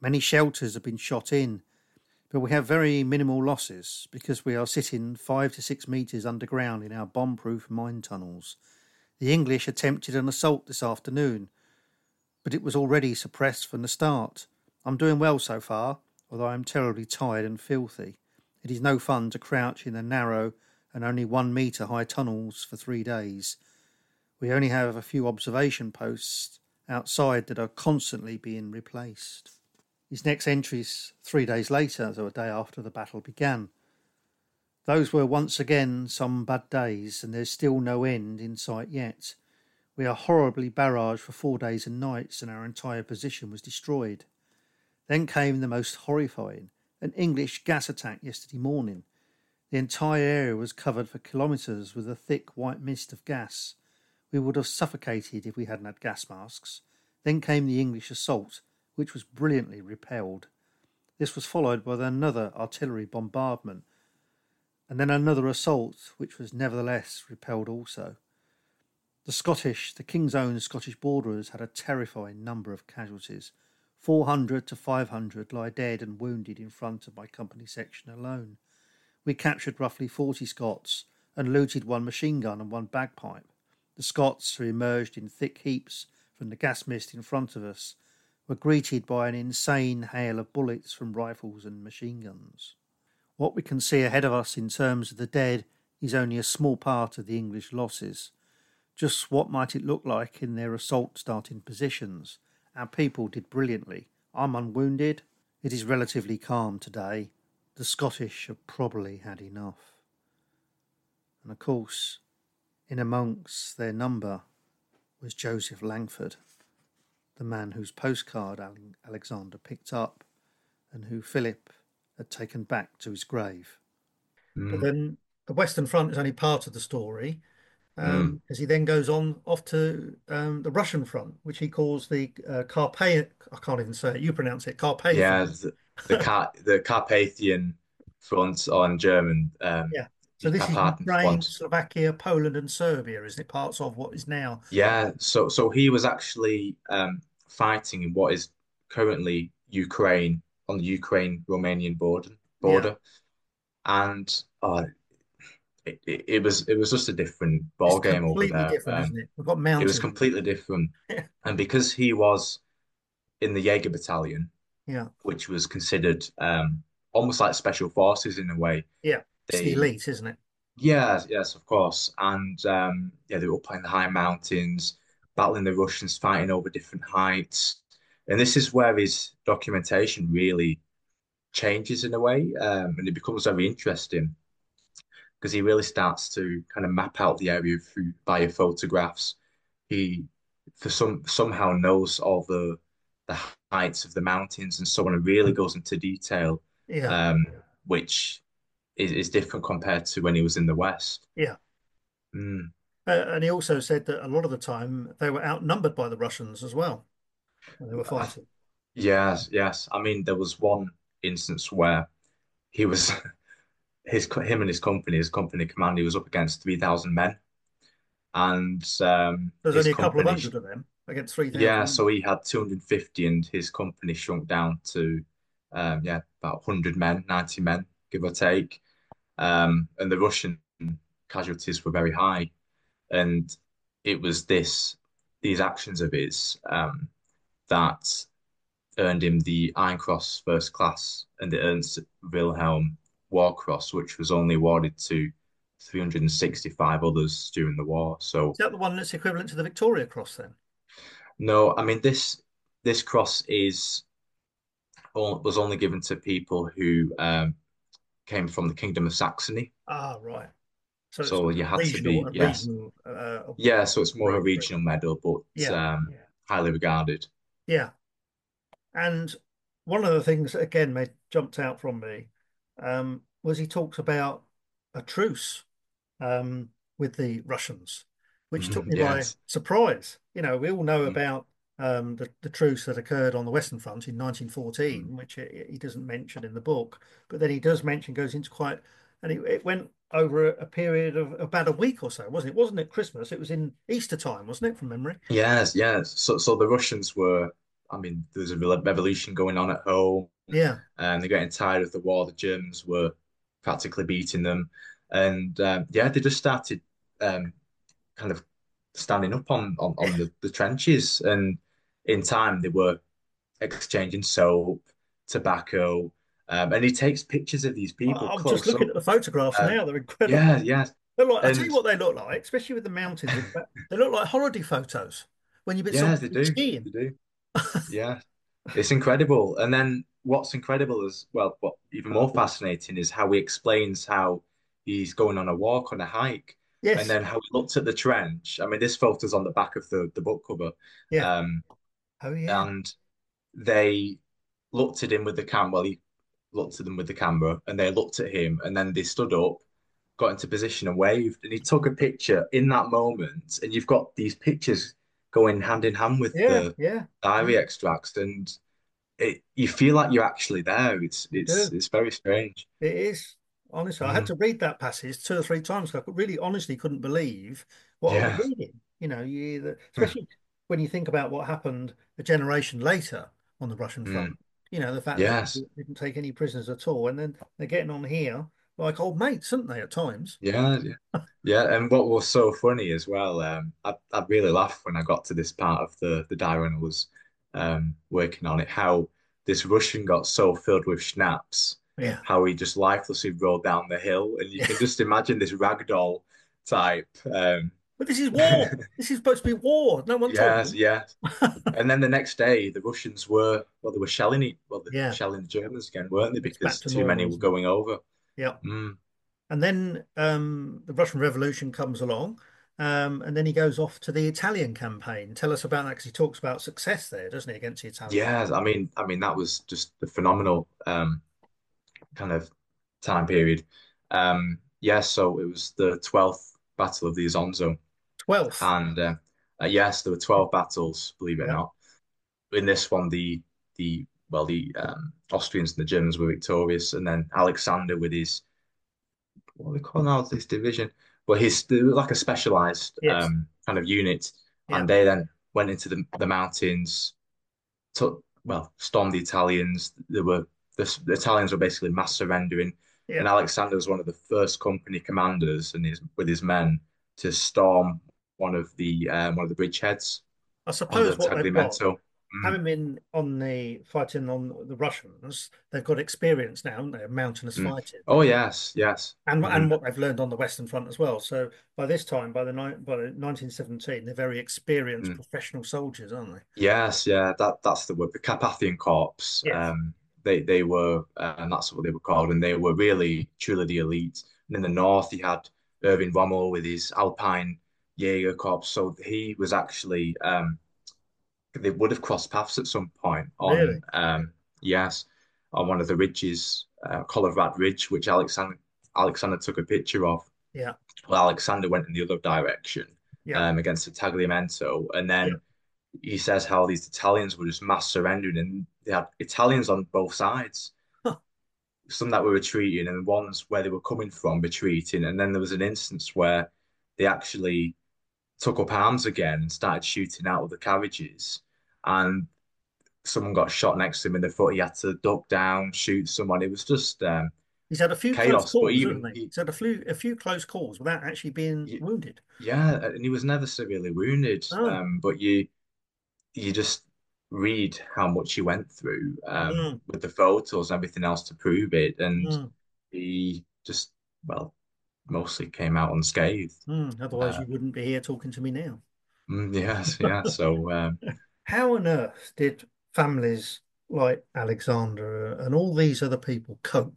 Many shelters have been shot in, but we have very minimal losses because we are sitting 5 to 6 metres underground in our bomb-proof mine tunnels. The English attempted an assault this afternoon, but it was already suppressed from the start. I'm doing well so far, although I am terribly tired and filthy. It is no fun to crouch in the narrow and only 1 metre high tunnels for 3 days. We only have a few observation posts outside that are constantly being replaced. His next entries 3 days later, so a day after the battle began. Those were once again some bad days, and there's still no end in sight yet. We are horribly barraged for 4 days and nights, and our entire position was destroyed. Then came the most horrifying, an English gas attack yesterday morning. The entire area was covered for kilometres with a thick white mist of gas. We would have suffocated if we hadn't had gas masks. Then came the English assault, which was brilliantly repelled. This was followed by another artillery bombardment, and then another assault, which was nevertheless repelled also. The King's Own Scottish Borderers had a terrifying number of casualties. 400 to 500 lie dead and wounded in front of my company section alone. We captured roughly 40 Scots and looted 1 machine gun and 1 bagpipe. The Scots, who emerged in thick heaps from the gas mist in front of us, were greeted by an insane hail of bullets from rifles and machine guns. What we can see ahead of us in terms of the dead is only a small part of the English losses. Just what might it look like in their assault starting positions? Our people did brilliantly. I'm unwounded. It is relatively calm today. The Scottish have probably had enough. And of course, in amongst their number was Joseph Langford, the man whose postcard Alexander picked up and who Philip had taken back to his grave. But then the Western Front is only part of the story, as he then goes on off to the Russian front, which he calls the Carpathian. I can't even say it. You pronounce it Yeah, Carpathian. the Carpathian front on German, Yeah. So the this is Carpathian Ukraine, front. Slovakia, Poland, and Serbia, isn't it? Parts of what is now. Yeah, so he was actually fighting in what is currently Ukraine on the Ukraine-Romanian Yeah. border, and it was just a different It's ball game over completely there. different, isn't it? We've got It was mountains. completely different, and because he was in the Jaeger Battalion, Yeah. which was considered almost like special forces in a way. Yeah. It's the They, elite, isn't it? yes, yes, of course, and yeah, they were up in the high mountains, battling the Russians, fighting over different heights, and this is where his documentation really changes in a way, and it becomes very interesting because he really starts to kind of map out the area through via photographs. He, for somehow knows all the heights of the mountains and so on, and really goes into detail, Yeah. um, which is different compared to when he was in the West. Yeah. Mm. And he also said that a lot of the time they were outnumbered by the Russians as well when they were Uh, fighting. yes, yes. I mean, there was one instance where he was him and his company command, he was up against 3,000 men, and There's his only a couple of company. hundred of them against Yeah, 3,000. so he had 250 and his company shrunk down to yeah, about 100 men, 90 men, give or take. And the Russian casualties were very high. And it was these actions of his that earned him the Iron Cross First Class and the Ernst Wilhelm War Cross, which was only awarded to 365 others during the war. Is So that the one that's equivalent to the Victoria Cross then? no, I mean this cross was only given to people who came from the Kingdom of Saxony. Ah, right. So it's So you had to regional, be, a yes. regional Yeah, so it's more of a degree. regional medal, but Yeah, highly regarded. yeah. And one of the things that again made jumped out from me was he talks about a truce with the Russians, which took me by Yes. surprise. You know, we all know about the truce that occurred on the Western Front in Mm. 1914, which he doesn't mention in the book, but then he does mention, goes into quite, and it went over a period of about a week or so, wasn't it? Wasn't it Christmas? It was in Easter time, wasn't it, from memory? Yes, yes. So the Russians were, I mean, there's a revolution going on at home, Yeah. and they're getting tired of the war. The Germans were practically beating them, and yeah, they just started um, kind of standing up on the trenches, and in time they were exchanging soap, tobacco, and he takes pictures of these people I'm just close looking up. at the photographs Um, now. They're incredible. yeah, yeah, They're like, I tell you and what they look like, especially with the mountains. They look like holiday photos when you've been yeah, sort they of do, skiing. they do. Yeah, it's incredible. And then what's incredible is, well, what even more fascinating is how he explains how he's going on a walk, on a hike, and Yes. then how he looked at the trench. I mean, this photo's on the back of the book cover. Yeah. Um, Oh, yeah. and they looked at him with the camera. Well, he looked at them with the camera, and they looked at him, and then they stood up, got into position, and waved. And he took a picture in that moment. And you've got these pictures going hand in hand with Yeah. the Yeah. Yeah. diary extracts, and you feel like you're actually there. It's You it's do. it's very strange. It is. Honestly, I had Mm, to read that passage 2 or 3 times because I really honestly couldn't believe what I was yeah. reading. Especially when you think about what happened a generation later on the Russian Mm, front. The fact that yes. they didn't take any prisoners at all, and then they're getting on here like old mates, aren't they, at times? Yeah. Yeah. Yeah. And what was so funny as well, I really laughed when I got to this part of the diary and I was working on it, how this Russian got so filled with schnapps, Yeah. how he just lifelessly rolled down the hill. And you Yeah. can just imagine this ragdoll type. But this is war. This is supposed to be war. No one told Yes, them. yes. And then the next day, the Russians were, well, they were they were Yeah. shelling the Germans again, weren't they? It's back Because to too many normal, were isn't it? going over. Yeah. Mm. And then the Russian Revolution comes along, and then he goes off to the Italian campaign. Tell us about that because he talks about success there, doesn't he, against the Italians? Yeah, I mean, that was just a phenomenal kind of time period. Yeah, so it was the 12th Battle of the Isonzo, 12th. and yes, there were 12 battles, believe it or Yeah. not. In this one, the Austrians and the Germans were victorious, and then Alexander with his what are they call now this division, but his they were like a specialized Yes. kind of unit, Yeah. and they then went into the mountains, took well, stormed the Italians. The Italians were basically mass surrendering, Yeah. and Alexander was one of the first company commanders and his with his men to storm one of the bridgeheads I on the suppose what they've got, Tagliamento. Mm, having been on the fighting on the Russians, they've got experience now, haven't they, of mountainous mm. fighting. Oh yes, yes. And Hmm. what they've learned on the Western Front as well. So by this time, by the 1917, they're very experienced professional soldiers, aren't they? Yes, yeah, that's the word. The Carpathian Corps. Yes. They were, and that's what they were called, and they were really truly the elite. And in the north, you had Irving Rommel with his Alpine Jaeger Corps. So he was actually, they would have crossed paths at some point on, Really? yes, on one of the ridges, Colorado Ridge, which Alexander took a picture of. Yeah. Well, Alexander went in the other direction, Yeah. against the Tagliamento, and Yeah. then he says how these Italians were just mass surrendering, and they had Italians on both sides. Huh. Some that were retreating, and ones where they were coming from retreating. And then there was an instance where they actually took up arms again and started shooting out of the carriages. And someone got shot next to him, and they thought he had to duck down, shoot someone. It was just He's had a few close chaos. But calls, hasn't even he? He's had a few close calls without actually being he, wounded. yeah, and he was never severely wounded. Oh. But you just read how much he went through Mm. with the photos and everything else to prove it, and Mm. he just well mostly came out unscathed. Mm. Otherwise, Uh, you wouldn't be here talking to me now. yes, yeah. So How on earth did families like Alexander and all these other people cope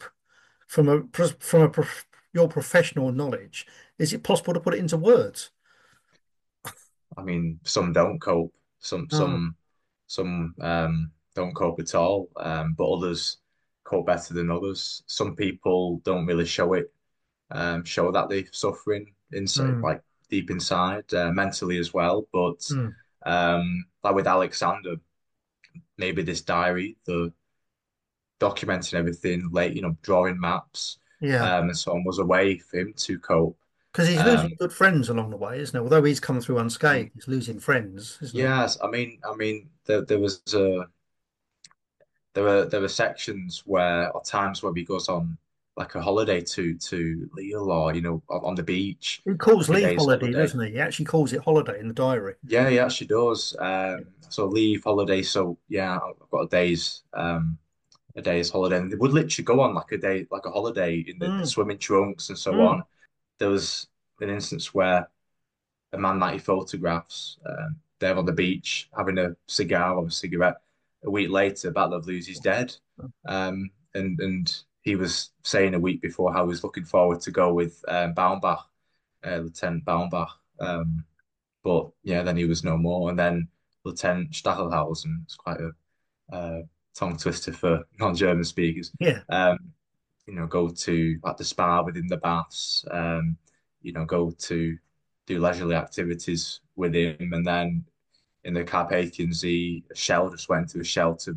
your professional knowledge? Is it possible to put it into words? I mean, some don't cope, some Oh. some some don't cope at all, but others cope better than others. Some people don't really show that they're suffering inside, Mm. like deep inside, mentally as well. But Mm. like with Alexander, maybe this diary, the documenting everything, drawing maps, Yeah. and so on was a way for him to cope. Because he's losing Um, good friends along the way, isn't he? Although he's come through mm, unscathed, he's losing friends, isn't he? yes, I mean, there were sections where, or times where he goes on like a holiday to Lille, or on the beach, He calls like a leave day's holiday, holiday. doesn't he? He actually calls it holiday in the diary. Yeah, he actually does. So leave holiday. So yeah, I've got a day's holiday, and they would literally go on like a day, like a holiday in the Mm, swimming trunks and so mm. on. There was an instance where a man that he photographs there on the beach having a cigar or a cigarette. A week later, Battle of Lose, he's dead. And he was saying a week before how he was looking forward to go with Baumbach, Lieutenant Baumbach. But yeah, then he was no more. And then Lieutenant Stachelhausen was quite a tongue twister for non-German speakers. Yeah. Um, go to like the spa within the baths, go to do leisurely activities with him. And then in the Carpathians, a shell just went to a shelter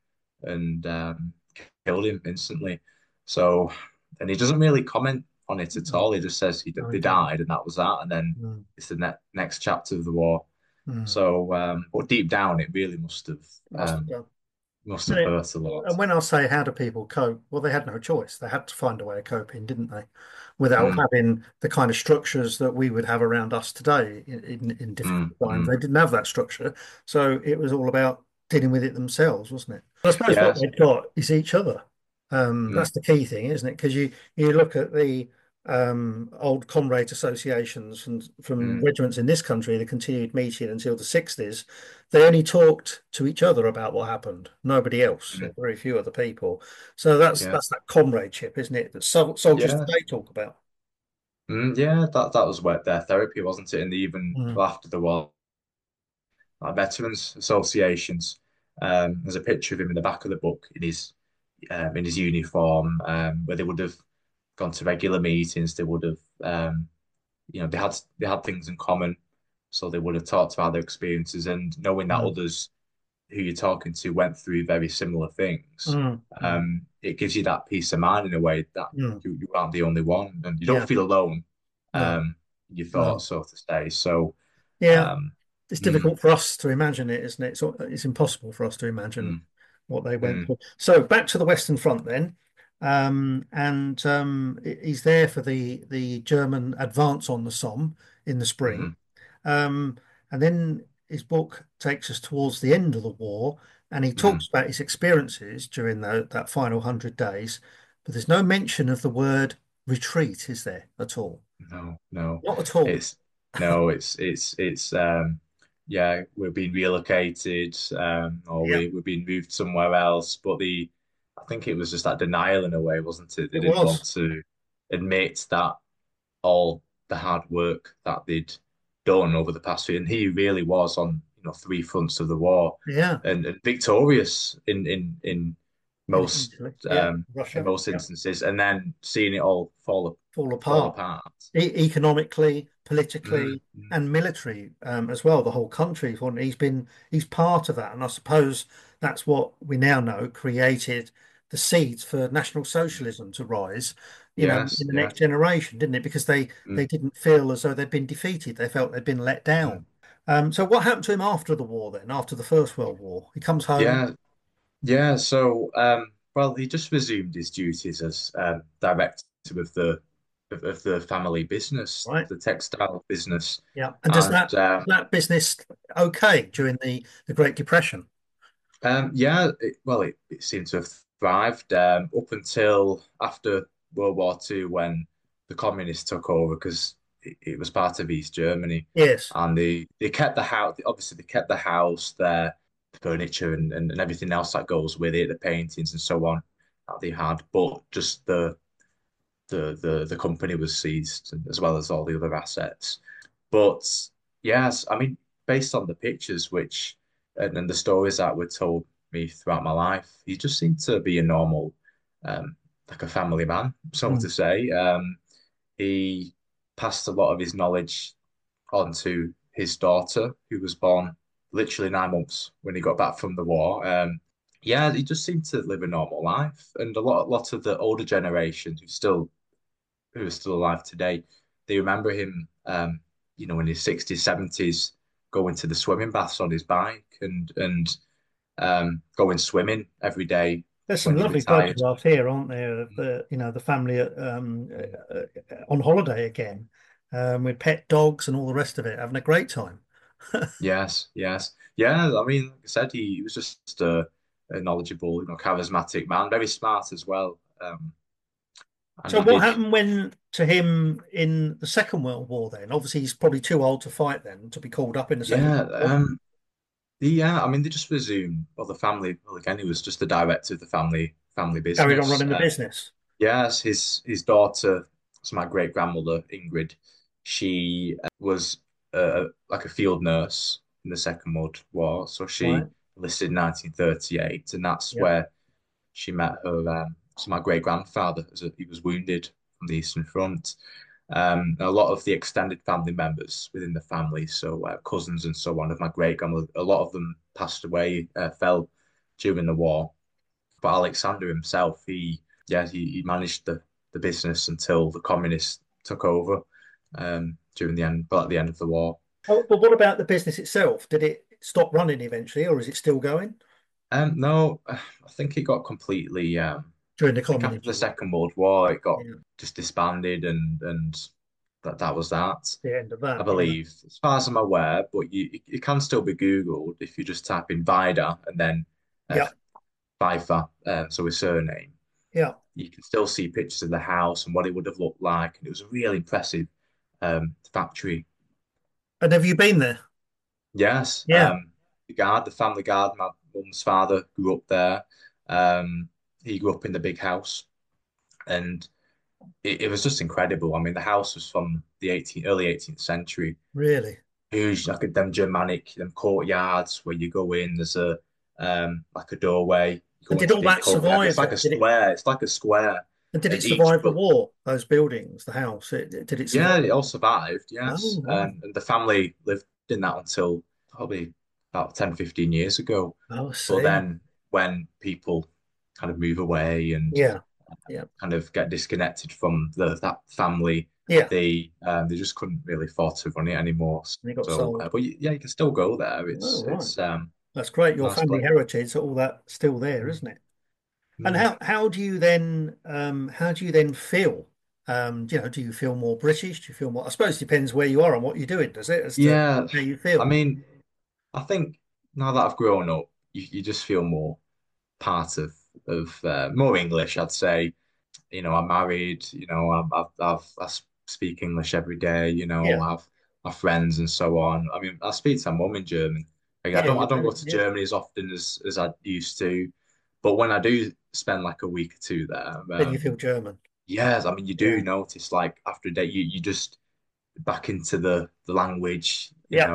and killed him instantly. So, and he doesn't really comment on it at Mm. all. He just says No, he they doesn't. died and that was that. And then Mm, it's the next chapter of the war. mm. So, but deep down, it really Must have done. must And, have hurt a lot. and when I say how do people cope, well, they had no choice. They had to find a way of coping, didn't they? Without Mm, having the kind of structures that we would have around us today in difficult mm, times. mm. They didn't have that structure. So it was all about dealing with it themselves, wasn't it? I suppose what Yes. they've got is each other. Mm, That's the key thing, isn't it? Because you look at the old comrade associations from mm, regiments in this country that continued meeting until the 60s. They only talked to each other about what happened, nobody else, or mm. very few other people. So that's Yeah. that's that comradeship, isn't it? That soldiers Yeah. today talk about. Yeah, that was where their therapy, wasn't it? And even Mm, after the war, like veterans associations. There's a picture of him in the back of the book in his uniform, where they would have gone to regular meetings. They would have, they had things in common, so they would have talked about their experiences. And knowing that mm, others who you're talking to went through very similar things, mm, mm, it gives you that peace of mind in a way that mm. you aren't the only one, and you don't Yeah, feel alone. no, In your no. thoughts, so to say. So, Yeah, um, it's mm, difficult for us to imagine it, isn't it? It's impossible for us to imagine mm, what they went mm, through. So back to the Western Front then, and he's there for the German advance on the Somme in the spring. mm, Um, and then his book takes us towards the end of the war, and he mm. talks about his experiences during that final 100 days. But there's no mention of the word retreat, is there at all? No, no, Not at all. it's no, it's yeah, we're being relocated, or Yeah, we're being moved somewhere else. But I think it was just that denial in a way, wasn't it? They it didn't want was. to admit that all the hard work that they'd done over the past year, and he really was on, three fronts of the war, Yeah, and victorious most Italy. Yeah, um, in Russia. most Yeah, instances, and then seeing it all fall fall apart. apart. Economically, Mm, politically, mm, and military as well. The whole country. He's part of that, and I suppose that's what we now know created the seeds for National mm. Socialism to rise. Yes, In the yes. next generation, didn't it? Because they Mm, didn't feel as though they'd been defeated. They felt they'd been let down. mm. So what happened to him after the war then? After the First World War, he comes home, Yeah, yeah. So, well, he just resumed his duties as director of the family business, right? the textile business, Yeah. And does and that business okay during the Great Depression? yeah, it seemed to have thrived up until after World War II, when the communists took over, because it was part of East Germany, Yes. and they kept the house. Obviously, they kept the house, their furniture, and everything else that goes with it, the paintings and so on that they had, but just the company was seized, as well as all the other assets. But yes, I mean, based on the pictures and the stories that were told me throughout my life, he just seemed to be a normal, um, like a family man, so to Mm. say. He passed a lot of his knowledge on to his daughter, who was born literally 9 months when he got back from the war. Yeah, he just seemed to live a normal life, and a lot of the older generation who are still alive today, they remember him, in his 60s, 70s, going to the swimming baths on his bike and going swimming every day There's some when he lovely retired. photographs here, aren't there, of the family on holiday again, with pet dogs and all the rest of it, having a great time. Yes, yes. Yeah, I mean, like I said, he was just a knowledgeable, charismatic man, very smart as well. And So he what did, happened when to him in the Second World War then? Obviously he's probably too old to fight then to be called up in the Second yeah, World War. I mean, they just resumed, well, the family, well, again, he was just the director of the family Carried on business. running the business. Yes, his daughter, so my great grandmother Ingrid, she was like a field nurse in the Second World War. So Right. she enlisted in 1938, and that's Yeah. where she met her. So my great grandfather, he was wounded from the Eastern Front. And a lot of the extended family members within the family, so cousins and so on, of my great grandmother, a lot of them passed away, fell during the war. But Alexander himself, he managed the business until the communists took over during the end, but at the end of the war. Oh, but what about the business itself? Did it stop running eventually, or is it still going No, I think it got completely. during the I think after the communism? Second World War, it got Yeah, just disbanded, and that was that. the end of I that. Yeah. believe, as far as I'm aware, but it can still be Googled if you just type in Vida and then uh, Yeah. Pfeiffer, so his surname. Yeah. You can still see pictures of the house and what it would have looked like. And it was a really impressive factory. And have you been there? Yes, Yeah. the family guard, my mum's father grew up there. Um, he grew up in the big house, and it was just incredible. I mean, the house was from the early 18th century. Really? Huge, like them Germanic, them courtyards where you go in. There's a like a doorway. You And go did into all big that courtyard. It's survive like then? a square. It's like a square, And did it and each survive the war? Those buildings, the house, did it survive? Yeah, it all survived, yes. Oh, right. And the family lived in that until probably about 10, 15 years ago. Oh, I But see. then when people kind of move away and Yeah. Yeah. kind of get disconnected from that family, Yeah. they just couldn't really afford to run it anymore. And it got So, sold. yeah, you can still go there. Oh, right. It's That's great. a Your nice family place. heritage, all that still there, isn't it? And Mm. how do you then feel? Do you feel more British? Do you feel more? I suppose it depends where you are and what you're doing, does it, as to Yeah, how you I feel? mean, I think now that I've grown up, you just feel more part of more English, I'd say. I'm married, I speak English every day, Yeah. I have my friends and so on. I mean, I speak to my mum in German. Like, Yeah, I you don't go do. to Yeah. Germany as often as I used to, but when I do spend like a week or two there, Then you feel German. yes, I mean, you do Yeah. notice like after a day, you just back into the language, Yeah.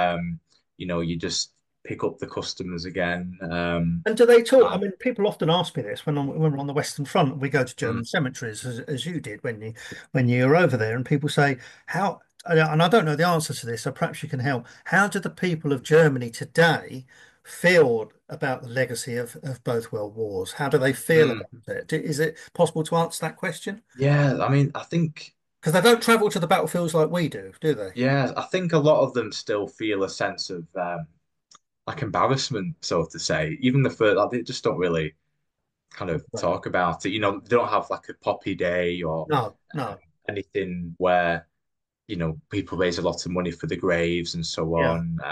you just pick up the customers again. And do they talk? I And mean, people often ask me this when we're on the Western Front. We go to mm, German cemeteries, as you did when you were over there, and people say, "How?" And I don't know the answer to this, so perhaps you can help. How do the people of Germany today feel about the legacy of both world wars? How do they feel about mm, it? Is it possible to answer that question? yeah, I mean, I think. Because they don't travel to the battlefields like we do they? Yeah, I think a lot of them still feel a sense of like embarrassment, so to say. Even the first, like, they just don't really kind of Right. talk about it. They don't have like a poppy day or No, um, no. anything where, people raise a lot of money for the graves and so Yeah. on.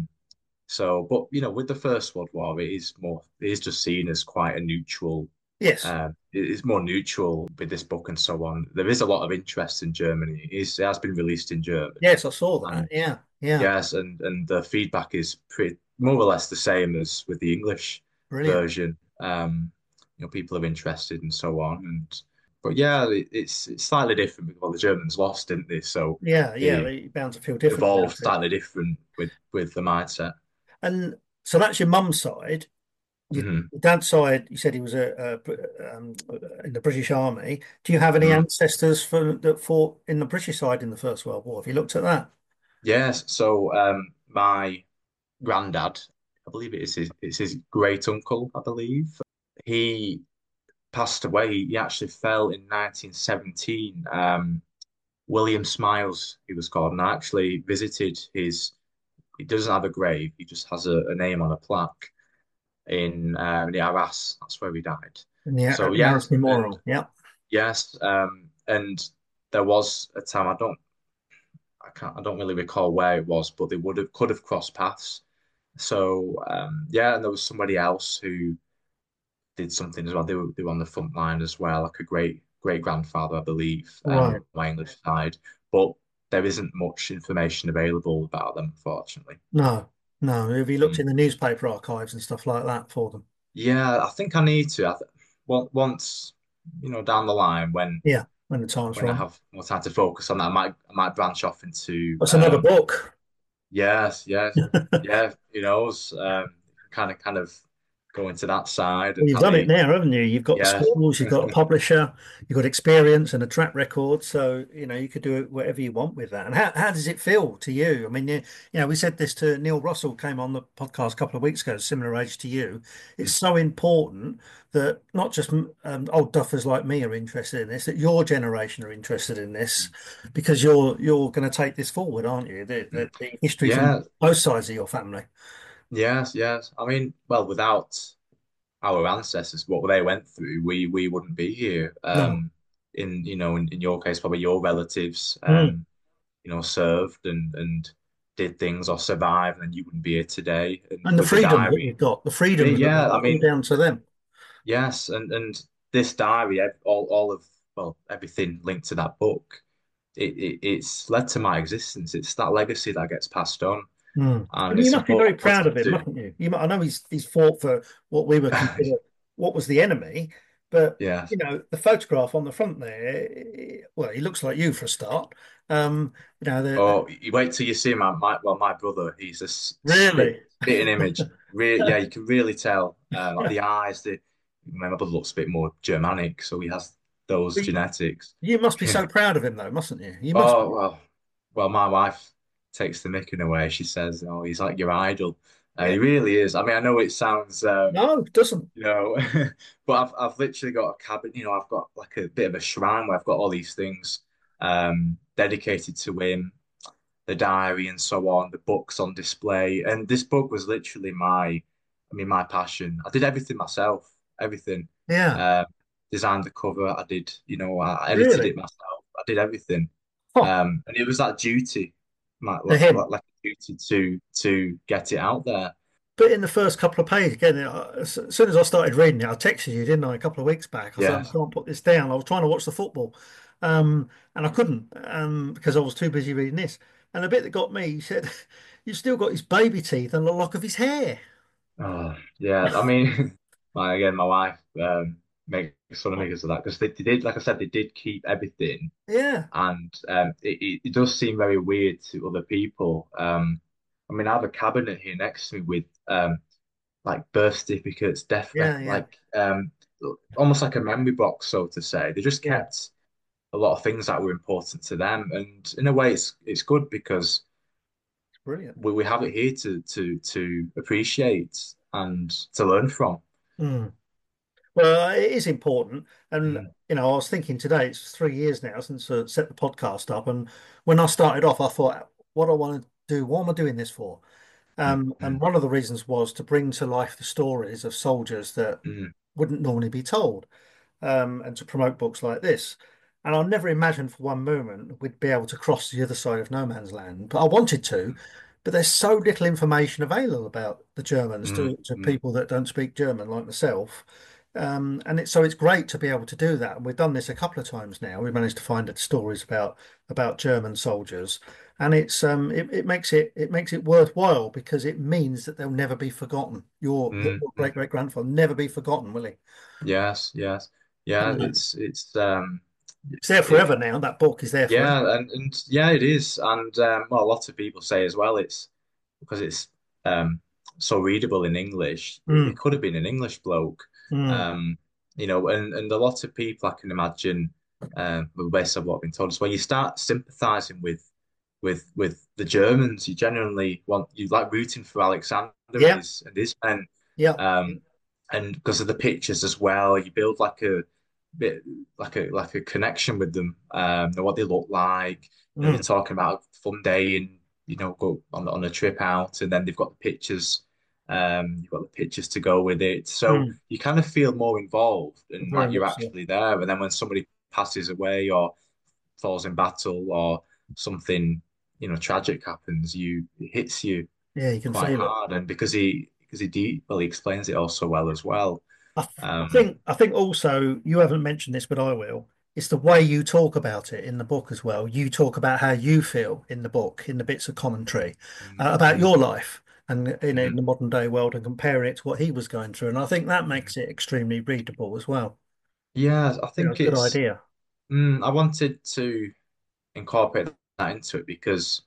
But with the First World War, it is just seen as quite a neutral. Yes. It's more neutral with this book and so on. There is a lot of interest in Germany. It has been released in German. Yes, I saw that. And Yeah. Yeah. yes, and the feedback is pretty more or less the same as with the English Brilliant. version. People are interested and so on. But yeah, it's slightly different because well, the Germans lost, didn't they? So Yeah, yeah, they they're bound to feel different evolved about it. slightly different with the mindset. And so that's your mum's side. Your Hmm. dad's side, you said he was in the British Army. Do you have any ancestors that fought in the British side in the First World War? Have you looked at that? Yes. So my granddad, I believe it's his great uncle, I believe. He passed away. He actually fell in 1917. William Smiles, he was called, and I actually visited his. He doesn't have a grave; he just has a name on a plaque in the Arras. That's where he died. Yeah, So Yaris yes, and Memorial. Yeah. yes, and there was a time I don't really recall where it was, but they would have could have crossed paths. So yeah, and there was somebody else who did something as well. They were on the front line as well, like a great grandfather, I believe, Right. on my English side. But there isn't much information available about them, unfortunately. No, no. Have you looked Mm. in the newspaper archives and stuff like that for them? Yeah, I think I need to. Once, down the line Yeah, when the time's when I right. have more time to focus on that, I might branch off into That's another book. yes, yes, yeah. Who knows? Kind of go into that side Well, and you've kind done of it now, haven't you? You've got the yeah. skills, you've got a publisher, you've got experience and a track record. So, you could do it whatever you want with that. And how does it feel to you? I mean, we said this to Neil Russell, came on the podcast a couple of weeks ago, similar age to you. It's so important that not just old duffers like me are interested in this, that your generation are interested in this because you're going to take this forward, aren't you? The history from Yeah, both sides of your family. yes, yes. I mean, well, without our ancestors, what they went through, we wouldn't be here. No. In your case, probably your relatives, Mm. served and did things or survived, and you wouldn't be here today. And And the with the freedom that diary, we've got, the freedoms that we've yeah, got, I all mean, down to them. yes, and this diary, all of well, everything linked to that book, it's led to my existence. It's that legacy that gets passed on, Mm. and And you it's must be very important for us proud of him, to, mustn't you? I know he's fought for what we would consider what was the enemy, but yeah. the photograph on the front there, well, he looks like you for a start. The Oh, you wait till you see my brother. He's a really, spitting image. Yeah, you can really tell. Like the eyes. My brother looks a bit more Germanic, so he has those But genetics. you must be so proud of him, though, mustn't you? You must Oh be. well, my wife takes the mick in a way. She says, "Oh, he's like your idol." Yeah. He really is. I mean, I know it sounds, No, it doesn't. you know, but I've literally got a cabin. I've got like a bit of a shrine where I've got all these things dedicated to him, the diary and so on, the books on display. And this book was literally my passion. I did everything myself, everything. Yeah, Um, Designed the cover. I did, I edited really. it myself. I did everything. Huh. And it was that duty, To him. like a duty to get it out there. But in the first couple of pages, again, as soon as I started reading it, I texted you, didn't I, a couple of weeks back? I said, I Yeah. can't put this down. I was trying to watch the football, and I couldn't because I was too busy reading this. And the bit that got me, he said, you've still got his baby teeth and a lock of his hair. Oh, yeah. I mean, my wife makes fun of me because of that because they did, like I said, they did keep everything. Yeah, And it does seem very weird to other people. I mean, I have a cabinet here next to me with like birth certificates, death yeah, record, yeah, like almost like a memory box, so to say. They just yeah. kept a lot of things that were important to them, and in a way, it's good because It's brilliant. we have it here to appreciate and to learn from. Mm. Well, it is important. And, Mm, I was thinking today, it's 3 years now since I set the podcast up. And when I started off, I thought, what do I want to do? What am I doing this for? And mm, one of the reasons was to bring to life the stories of soldiers that mm, wouldn't normally be told, and to promote books like this. And I never imagined for one moment we'd be able to cross the other side of no man's land, but I wanted to. But there's so little information available about the Germans mm, to mm. people that don't speak German like myself. And it's great to be able to do that. And we've done this a couple of times now. We managed to find stories about German soldiers, and it makes it worthwhile because it means that they'll never be forgotten. Your Mm. great great grandfather never be forgotten, will he? Yes, yes, yeah. And it's there It, forever now. That book is there forever. yeah, and yeah, it is. And well, lots of people say as well, it's because it's um, so readable in English. It Mm, could have been an English bloke, mm. um, and a lot of people I can imagine, based on what I've been told, is when you start sympathizing with the Germans, you like rooting for Alexander Yeah, and his men, yeah, um, and because of the pictures as well, you build like bit like a connection with them, know what they look like. You know, they're Mm, talking about a fun day and go on a trip out, and then they've got the pictures. You've got the pictures to go with it, so mm, you kind of feel more involved and very like you're much so. actually there. And then when somebody passes away or falls in battle or something, tragic happens, it hits you Yeah, you can quite feel it. hard. And well, he explains it all so well as well. Um, I think also you haven't mentioned this, but I will. It's the way you talk about it in the book as well. You talk about how you feel in the book, in the bits of commentary about mm, your life and in mhm. the modern day world and comparing it to what he was going through. And I think that makes it extremely readable as well. Yeah, I You know, it's think a good idea. I wanted to incorporate that into it because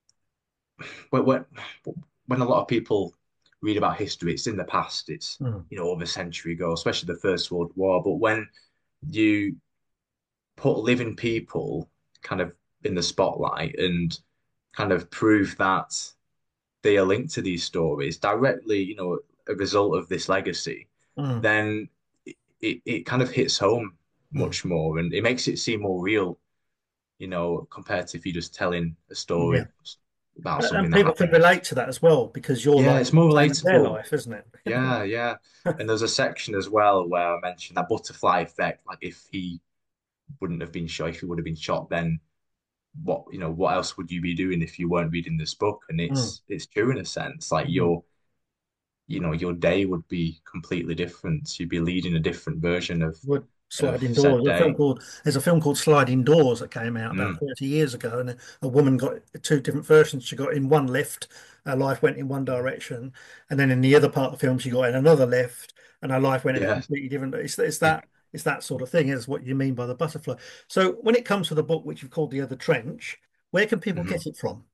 when, when when a lot of people read about history, it's in the past, it's, Mm, over a century ago, especially the First World War. But when you put living people kind of in the spotlight and kind of prove that they are linked to these stories directly, a result of this legacy, mm, then it kind of hits home mm. much more and it makes it seem more real, compared to if you're just telling a Yeah. story about something And that people can happened. relate to that as well because your Yeah, life it's is more the same as their relatable. life, isn't it? Yeah, yeah. And there's a section as well where I mentioned that butterfly effect. Like if he wouldn't have been shot, if he would have been shot, then what else would you be doing if you weren't reading this book? And Mm, it's true in a sense. Like mm. your day would be completely different. You'd be leading a different version Wood of Sliding said Doors. day. There's a film called Sliding Doors that came out about Mm, 30 years ago, and a woman got two different versions. She got in one lift, her life went in one direction, and then in the other part of the film, she got in another lift, and her life went in a yeah. completely different. It's that sort of thing, is what you mean by the butterfly. So when it comes to the book, which you've called The Other Trench, where can people Mhm. get it from?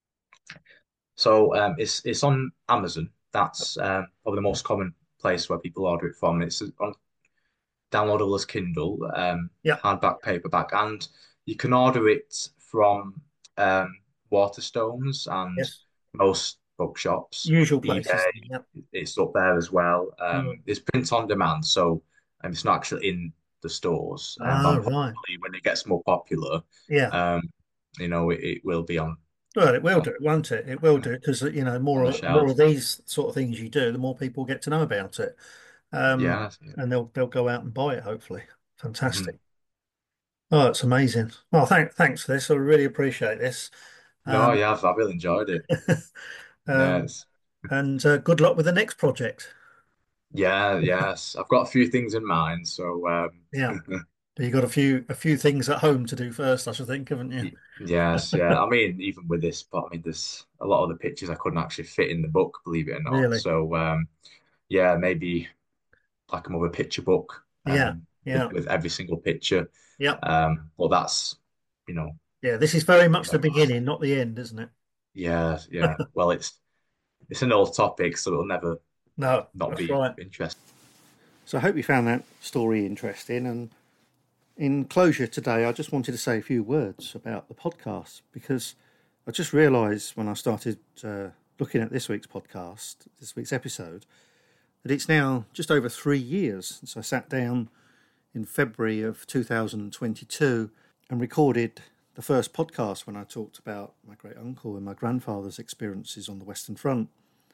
So it's on Amazon. That's probably the most common place where people order it from. It's on downloadable as Kindle, Yeah, hardback, paperback, and you can order it from um, Waterstones and yes, most bookshops, usual eBay. places. Yeah. It's up there as well. Mm. It's print on demand, so it's not actually in the stores. But Ah, right. hopefully, when it gets more popular, Yeah. um, it will be Well, it will on do, won't it? It will do because on the more of shelf. these sort of things you do, the more people get to know about it, um, Yeah. Yeah. and they'll go out and buy it. Hopefully, Mhm. fantastic. Oh, it's amazing. Well, thanks for this. I really appreciate this. No, Um, yeah, I've really enjoyed it. um, Yes. and good luck with the next project. Yeah, yes. I've got a few things in mind, so Yeah, but you got a few things at home to do first, I should think, haven't you? yes, yeah. I mean, even with this, but I mean, there's a lot of the pictures I couldn't actually fit in the book, believe it or not. Really? So yeah, maybe like another picture book Yeah, yeah, with every single picture. yeah, Well, that's you know, yeah. This is very much the whatever I beginning, not the end, isn't it? yeah, yeah. Well, it's an old topic, so it'll never No, not that's be right. interesting. So I hope you found that story interesting. And in closure today, I just wanted to say a few words about the podcast because I just realised when I started looking at this week's podcast, this week's episode, that it's now just over 3 years since I sat down in February of 2022 and recorded the first podcast when I talked about my great uncle and my grandfather's experiences on the Western Front.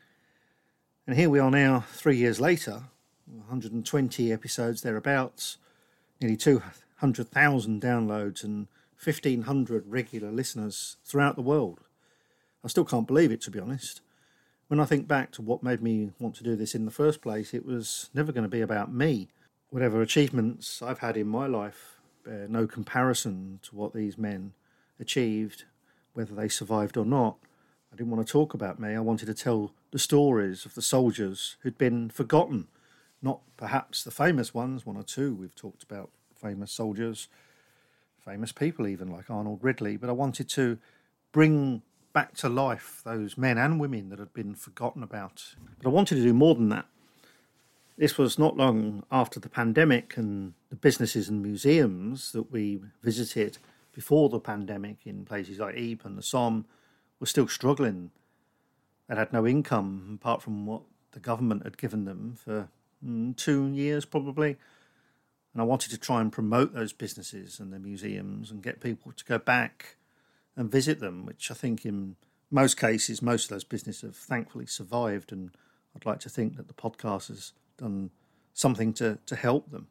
And here we are now, 3 years later, 120 episodes thereabouts, nearly 200,000 downloads and 1,500 regular listeners throughout the world. I still can't believe it, to be honest. When I think back to what made me want to do this in the first place, it was never going to be about me. Whatever achievements I've had in my life bear no comparison to what these men achieved, whether they survived or not. I didn't want to talk about me. I wanted to tell the stories of the soldiers who'd been forgotten. Not perhaps the famous ones, one or two we've talked about famous soldiers, famous people even like Arnold Ridley, but I wanted to bring back to life those men and women that had been forgotten about. But I wanted to do more than that. This was not long after the pandemic, and the businesses and museums that we visited before the pandemic in places like Ypres and the Somme were still struggling. They had no income apart from what the government had given them for 2 years probably. And I wanted to try and promote those businesses and the museums and get people to go back and visit them, which I think in most cases, most of those businesses have thankfully survived. And I'd like to think that the podcast has done something to help them.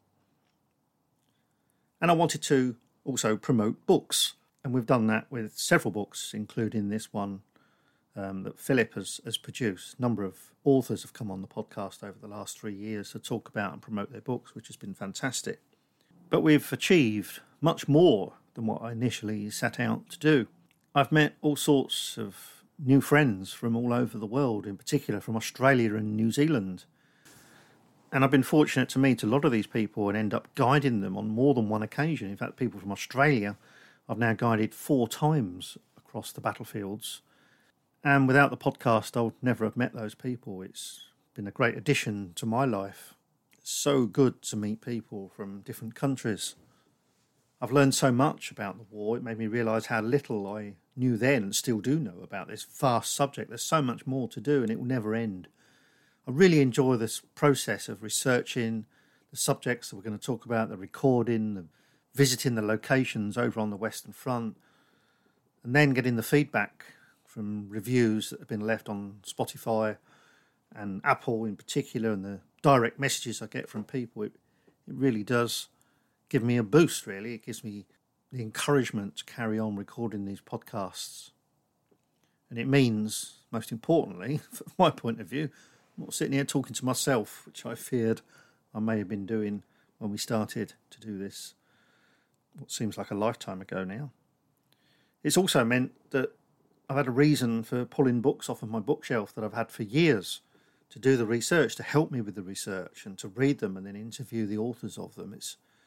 And I wanted to also promote books. And we've done that with several books, including this one that Philip has produced. A number of authors have come on the podcast over the last 3 years to talk about and promote their books, which has been fantastic. But we've achieved much more than what I initially set out to do. I've met all sorts of new friends from all over the world, in particular from Australia and New Zealand. And I've been fortunate to meet a lot of these people and end up guiding them on more than one occasion. In fact, people from Australia I've now guided 4 times across the battlefields. And without the podcast, I would never have met those people. It's been a great addition to my life. It's so good to meet people from different countries. I've learned so much about the war. It made me realise how little I knew then and still do know about this vast subject. There's so much more to do and it will never end. I really enjoy this process of researching the subjects that we're going to talk about, the recording, the visiting the locations over on the Western Front, and then getting the feedback from reviews that have been left on Spotify and Apple in particular, and the direct messages I get from people. It really does give me a boost, really. It gives me the encouragement to carry on recording these podcasts. And it means, most importantly, from my point of view, I'm not sitting here talking to myself, which I feared I may have been doing when we started to do this, what seems like a lifetime ago now. It's also meant that I've had a reason for pulling books off of my bookshelf that I've had for years to do the research, to help me with the research and to read them and then interview the authors of them.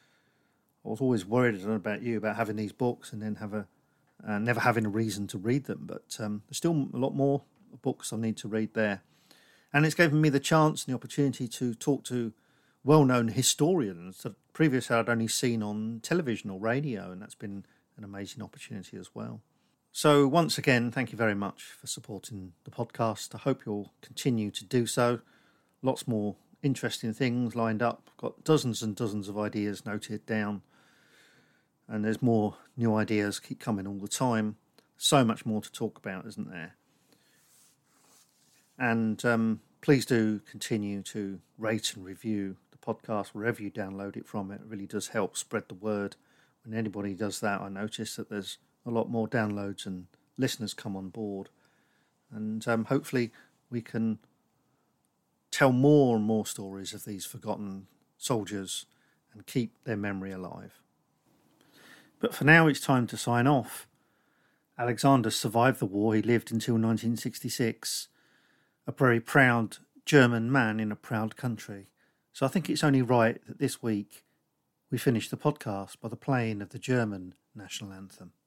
I was always worried, I don't know about you, about having these books and then never having a reason to read them. But there's still a lot more books I need to read there. And it's given me the chance and the opportunity to talk to well-known historians that previously I'd only seen on television or radio, and that's been an amazing opportunity as well. So once again, thank you very much for supporting the podcast. I hope you'll continue to do so. Lots more interesting things lined up. Got dozens and dozens of ideas noted down, and there's more new ideas keep coming all the time. So much more to talk about, isn't there? And please do continue to rate and review the podcast wherever you download it from. It really does help spread the word. When anybody does that, I notice that there's a lot more downloads and listeners come on board. And hopefully we can tell more and more stories of these forgotten soldiers and keep their memory alive. But for now, it's time to sign off. Alexander survived the war. He lived until 1966. A very proud German man in a proud country. So I think it's only right that this week we finish the podcast by the playing of the German national anthem.